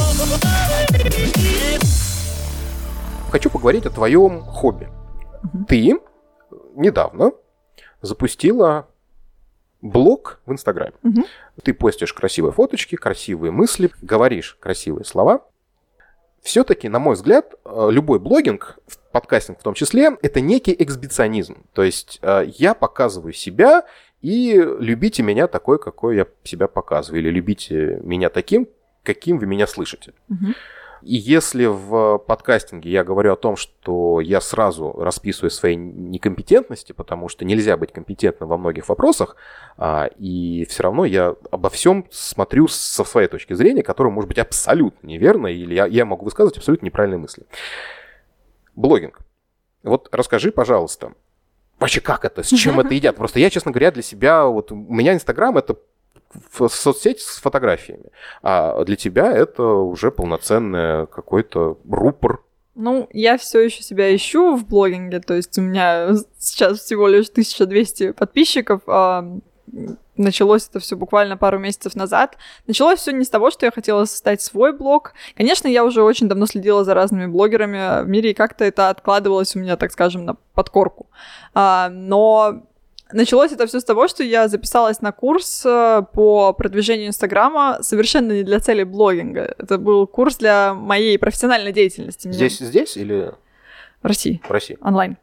Хочу поговорить о твоем хобби. Uh-huh. Ты недавно запустила блог в Инстаграме. Uh-huh. Ты постишь красивые фоточки, красивые мысли, говоришь красивые слова. Все-таки, на мой взгляд, любой блогинг, подкастинг в том числе, это некий эксбиционизм. То есть я показываю себя, и любите меня такой, какой я себя показываю. Или любите меня таким, каким вы меня слышите. Uh-huh. И если в подкастинге я говорю о том, что я сразу расписываю свои некомпетентности, потому что нельзя быть компетентным во многих вопросах, а, и все равно я обо всем смотрю со своей точки зрения, которая может быть абсолютно неверна, или я, я могу высказывать абсолютно неправильные мысли. Блогинг. Вот расскажи, пожалуйста, вообще как это, с чем это едят? Просто я, честно говоря, для себя, вот у меня Инстаграм — это соцсеть с фотографиями, а для тебя это уже полноценный какой-то рупор.
Ну, я все еще себя ищу в блогинге, то есть у меня сейчас всего лишь тысяча двести подписчиков, а началось это все буквально пару месяцев назад. Началось все не с того, что я хотела создать свой блог. Конечно, я уже очень давно следила за разными блогерами в мире, и как-то это откладывалось у меня, так скажем, на подкорку. А, но началось это все с того, что я записалась на курс по продвижению Инстаграма совершенно не для цели блогинга. Это был курс для моей профессиональной деятельности.
Здесь, здесь или?
В России.
В России.
Онлайн.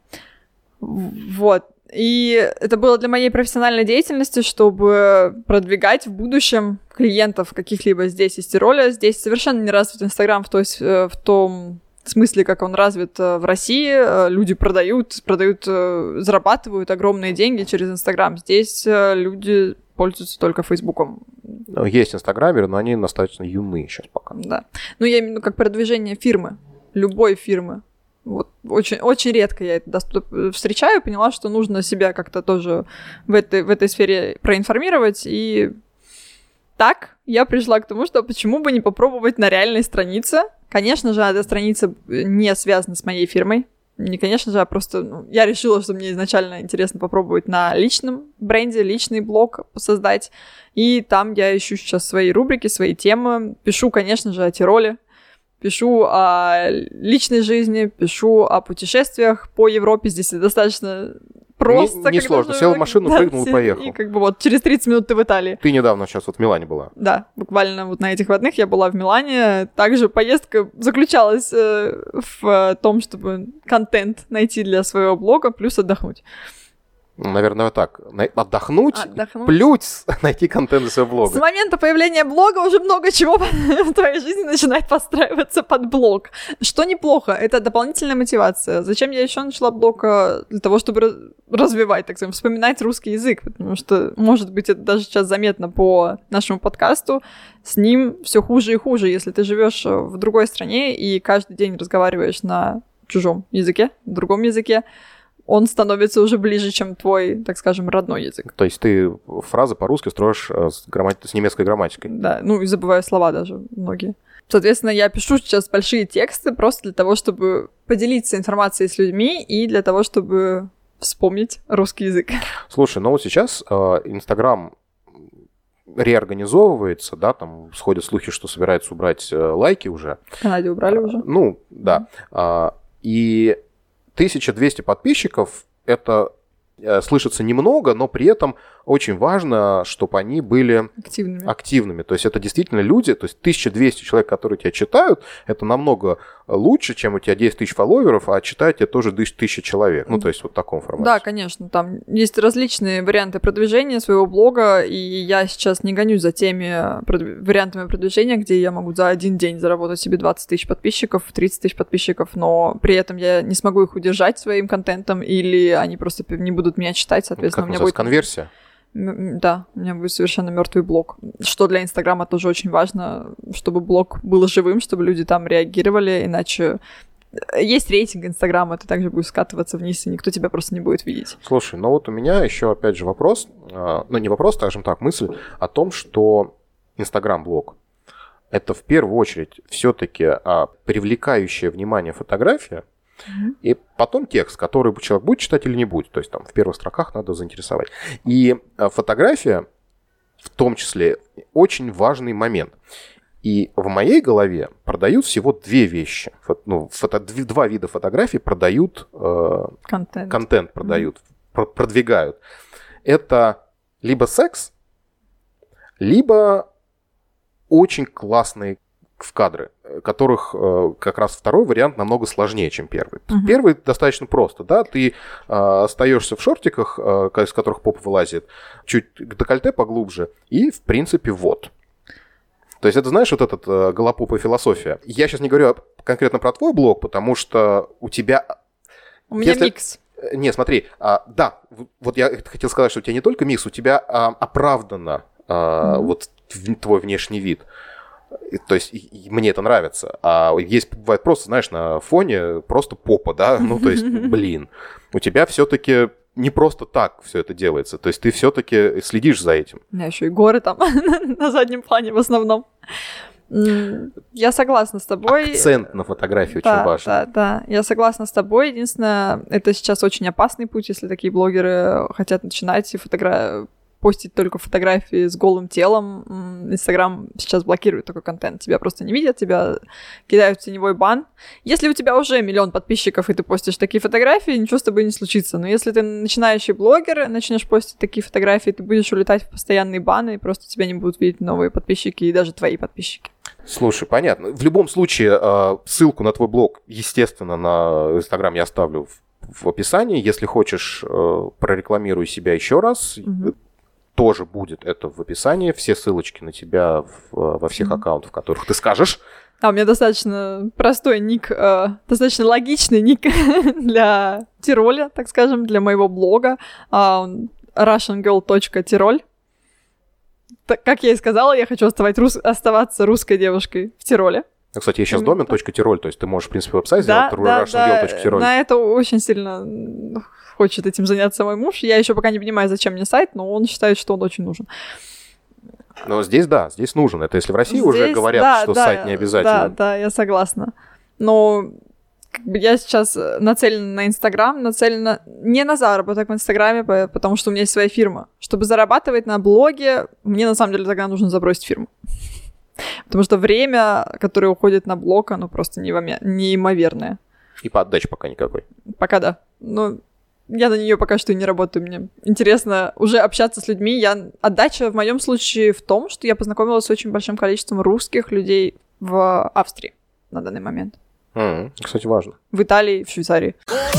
Вот. И это было для моей профессиональной деятельности, чтобы продвигать в будущем клиентов каких-либо здесь из Тироля. Здесь совершенно не развит Инстаграм в, той, в том смысле, как он развит в России. Люди продают, продают, зарабатывают огромные деньги через Инстаграм. Здесь люди пользуются только Фейсбуком.
Есть инстаграмеры, но они достаточно юные сейчас пока.
Да. Ну, я имею в виду как продвижение фирмы, любой фирмы. Вот очень, очень редко я это встречаю, поняла, что нужно себя как-то тоже в этой, в этой сфере проинформировать. И так я пришла к тому, что почему бы не попробовать на реальной странице. Конечно же, эта страница не связана с моей фирмой. Не, конечно же, а просто ну, я решила, что мне изначально интересно попробовать на личном бренде, личный блог создать. И там я ищу сейчас свои рубрики, свои темы. Пишу, конечно же, о Тироле. пишу о личной жизни, пишу о путешествиях по Европе. Здесь достаточно просто.
Не, не сложно,
же...
сел в машину, да, прыгнул и поехал.
И как бы вот через тридцать минут ты в Италии.
Ты недавно сейчас вот в Милане была.
Да, буквально вот на этих выходных я была в Милане. Также поездка заключалась э, в том, чтобы контент найти для своего блога, плюс отдохнуть.
Наверное, так. Отдохнуть,
Отдохнуть.
плюс найти контент для своего блога.
С момента появления блога уже много чего в твоей жизни начинает подстраиваться под блог. Что неплохо, это дополнительная мотивация. Зачем я еще начала блог? Для того, чтобы развивать, так сказать, вспоминать русский язык. Потому что, может быть, это даже сейчас заметно по нашему подкасту. С ним все хуже и хуже. Если ты живешь в другой стране и каждый день разговариваешь на чужом языке, другом языке, он становится уже ближе, чем твой, так скажем, родной язык.
То есть ты фразы по-русски строишь с, граммати... с немецкой грамматикой.
Да, ну и забываю слова даже многие. Соответственно, я пишу сейчас большие тексты просто для того, чтобы поделиться информацией с людьми и для того, чтобы вспомнить русский язык.
Слушай, ну вот сейчас Инстаграм э, реорганизовывается, да, там сходят слухи, что собираются убрать э, лайки уже.
В Канаде убрали уже.
Ну, да. Mm-hmm. И тысяча двести подписчиков — это э, слышится немного, но при этом очень важно, чтобы они были
активными.
активными. То есть это действительно люди, то есть тысяча двести человек, которые тебя читают, это намного лучше, чем у тебя десять тысяч фолловеров, а читать тебя тоже тысяча человек. Ну, то есть вот в таком формате.
Да, конечно. Там есть различные варианты продвижения своего блога, и я сейчас не гонюсь за теми продв... вариантами продвижения, где я могу за один день заработать себе двадцать тысяч подписчиков, тридцать тысяч подписчиков, но при этом я не смогу их удержать своим контентом, или они просто не будут меня читать, соответственно,
как
у меня будет
конверсия.
Да, у меня будет совершенно мертвый блог. Что для Инстаграма тоже очень важно, чтобы блог был живым, чтобы люди там реагировали, иначе есть рейтинг Инстаграма, ты также будешь скатываться вниз, и никто тебя просто не будет видеть.
Слушай, ну вот у меня еще опять же вопрос, ну не вопрос, скажем так, мысль о том, что Инстаграм-блог — это в первую очередь все-таки привлекающая внимание фотография, Mm-hmm. и потом текст, который человек будет читать или не будет. То есть там в первых строках надо заинтересовать. И фотография в том числе очень важный момент. И в моей голове продают всего две вещи. Ну, фото, два вида фотографий продают, э,
контент.
контент продают, mm-hmm. продвигают. Это либо секс, либо очень классные в кадры, которых э, как раз второй вариант намного сложнее, чем первый. Uh-huh. Первый достаточно просто, да, ты э, остаешься в шортиках, э, из которых попа вылазит, чуть декольте поглубже, и, в принципе, вот. То есть это, знаешь, вот эта э, голопопая философия. Я сейчас не говорю конкретно про твой блог, потому что у тебя...
У меня Если... микс.
Не, смотри, а, да, вот я хотел сказать, что у тебя не только микс, у тебя а, оправданно а, uh-huh. вот твой внешний вид. То есть и мне это нравится. А есть, бывает просто, знаешь, на фоне просто попа, да? Ну, то есть, блин, у тебя все-таки не просто так все это делается. То есть ты все-таки следишь за этим.
У меня еще и горы там на заднем плане в основном. Я согласна с тобой.
Акцент на фотографии
да,
очень важен.
Да, да, я согласна с тобой. Единственное, это сейчас очень опасный путь, если такие блогеры хотят начинать и фотографировать. Постить только фотографии с голым телом. Инстаграм сейчас блокирует такой контент. Тебя просто не видят, тебя кидают в теневой бан. Если у тебя уже миллион подписчиков, и ты постишь такие фотографии, ничего с тобой не случится. Но если ты начинающий блогер, начнешь постить такие фотографии, ты будешь улетать в постоянные баны, и просто тебя не будут видеть новые подписчики и даже твои подписчики.
Слушай, понятно. В любом случае, ссылку на твой блог, естественно, на Инстаграм я оставлю в описании. Если хочешь, прорекламируй себя еще раз. Угу. Тоже будет это в описании. Все ссылочки на тебя в, во всех mm-hmm. аккаунтах, которых ты скажешь.
А у меня достаточно простой ник, э, достаточно логичный ник для Тироля, так скажем, для моего блога. Э, russian girl точка tirol. Так, как я и сказала, я хочу оставать рус- оставаться русской девушкой в Тироле.
Кстати, есть сейчас домен .тироль, то есть ты можешь, в принципе, веб-сайт сделать,
да, да,
russian girl точка tirol.
На это очень сильно хочет этим заняться мой муж. Я еще пока не понимаю, зачем мне сайт, но он считает, что он очень нужен.
Но здесь, да, здесь нужен. Это если в России
здесь,
уже говорят, да, что да, сайт не обязательно.
Да, да, я согласна. Но как бы я сейчас нацелена на Инстаграм, нацелена не на заработок в Инстаграме, потому что у меня есть своя фирма. Чтобы зарабатывать на блоге, мне на самом деле тогда нужно забросить фирму. Потому что время, которое уходит на блог, оно просто неимоверное.
И по отдаче пока никакой.
Пока да. Но я на нее пока что и не работаю. Мне интересно уже общаться с людьми. Я... Отдача в моем случае в том, что я познакомилась с очень большим количеством русских людей в Австрии на данный момент.
Mm, кстати, важно.
В Италии, в Швейцарии.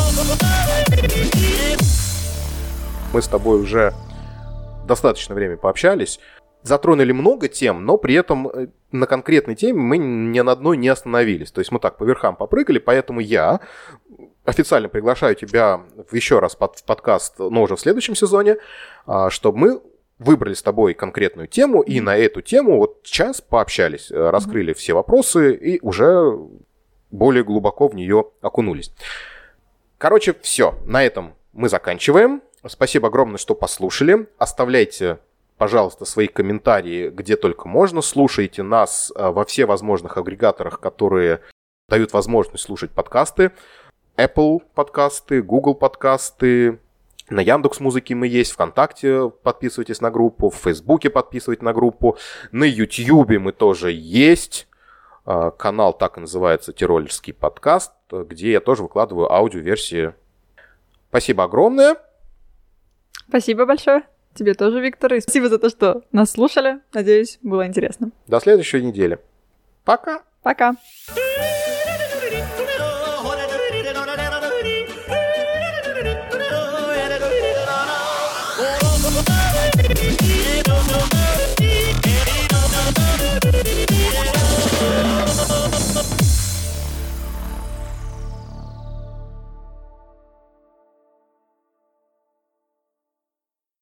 Мы с тобой уже достаточно время пообщались. Затронули много тем, но при этом на конкретной теме мы ни на одной не остановились. То есть мы так по верхам попрыгали, поэтому я официально приглашаю тебя еще раз под, в подкаст, но уже в следующем сезоне, чтобы мы выбрали с тобой конкретную тему и на эту тему вот час пообщались, раскрыли mm-hmm. все вопросы и уже более глубоко в нее окунулись. Короче, все, на этом мы заканчиваем. Спасибо огромное, что послушали. Оставляйте, пожалуйста, свои комментарии, где только можно. Слушайте нас во все возможных агрегаторах, которые дают возможность слушать подкасты. Apple подкасты, Google подкасты. На Яндекс.Музыке мы есть, ВКонтакте подписывайтесь на группу, в Фейсбуке подписывайтесь на группу. На Ютьюбе мы тоже есть. Канал так и называется «Тирольский подкаст», где я тоже выкладываю аудиоверсии. Спасибо огромное.
Спасибо большое. Тебе тоже, Виктор. И спасибо за то, что нас слушали. Надеюсь, было интересно.
До следующей недели. Пока.
Пока.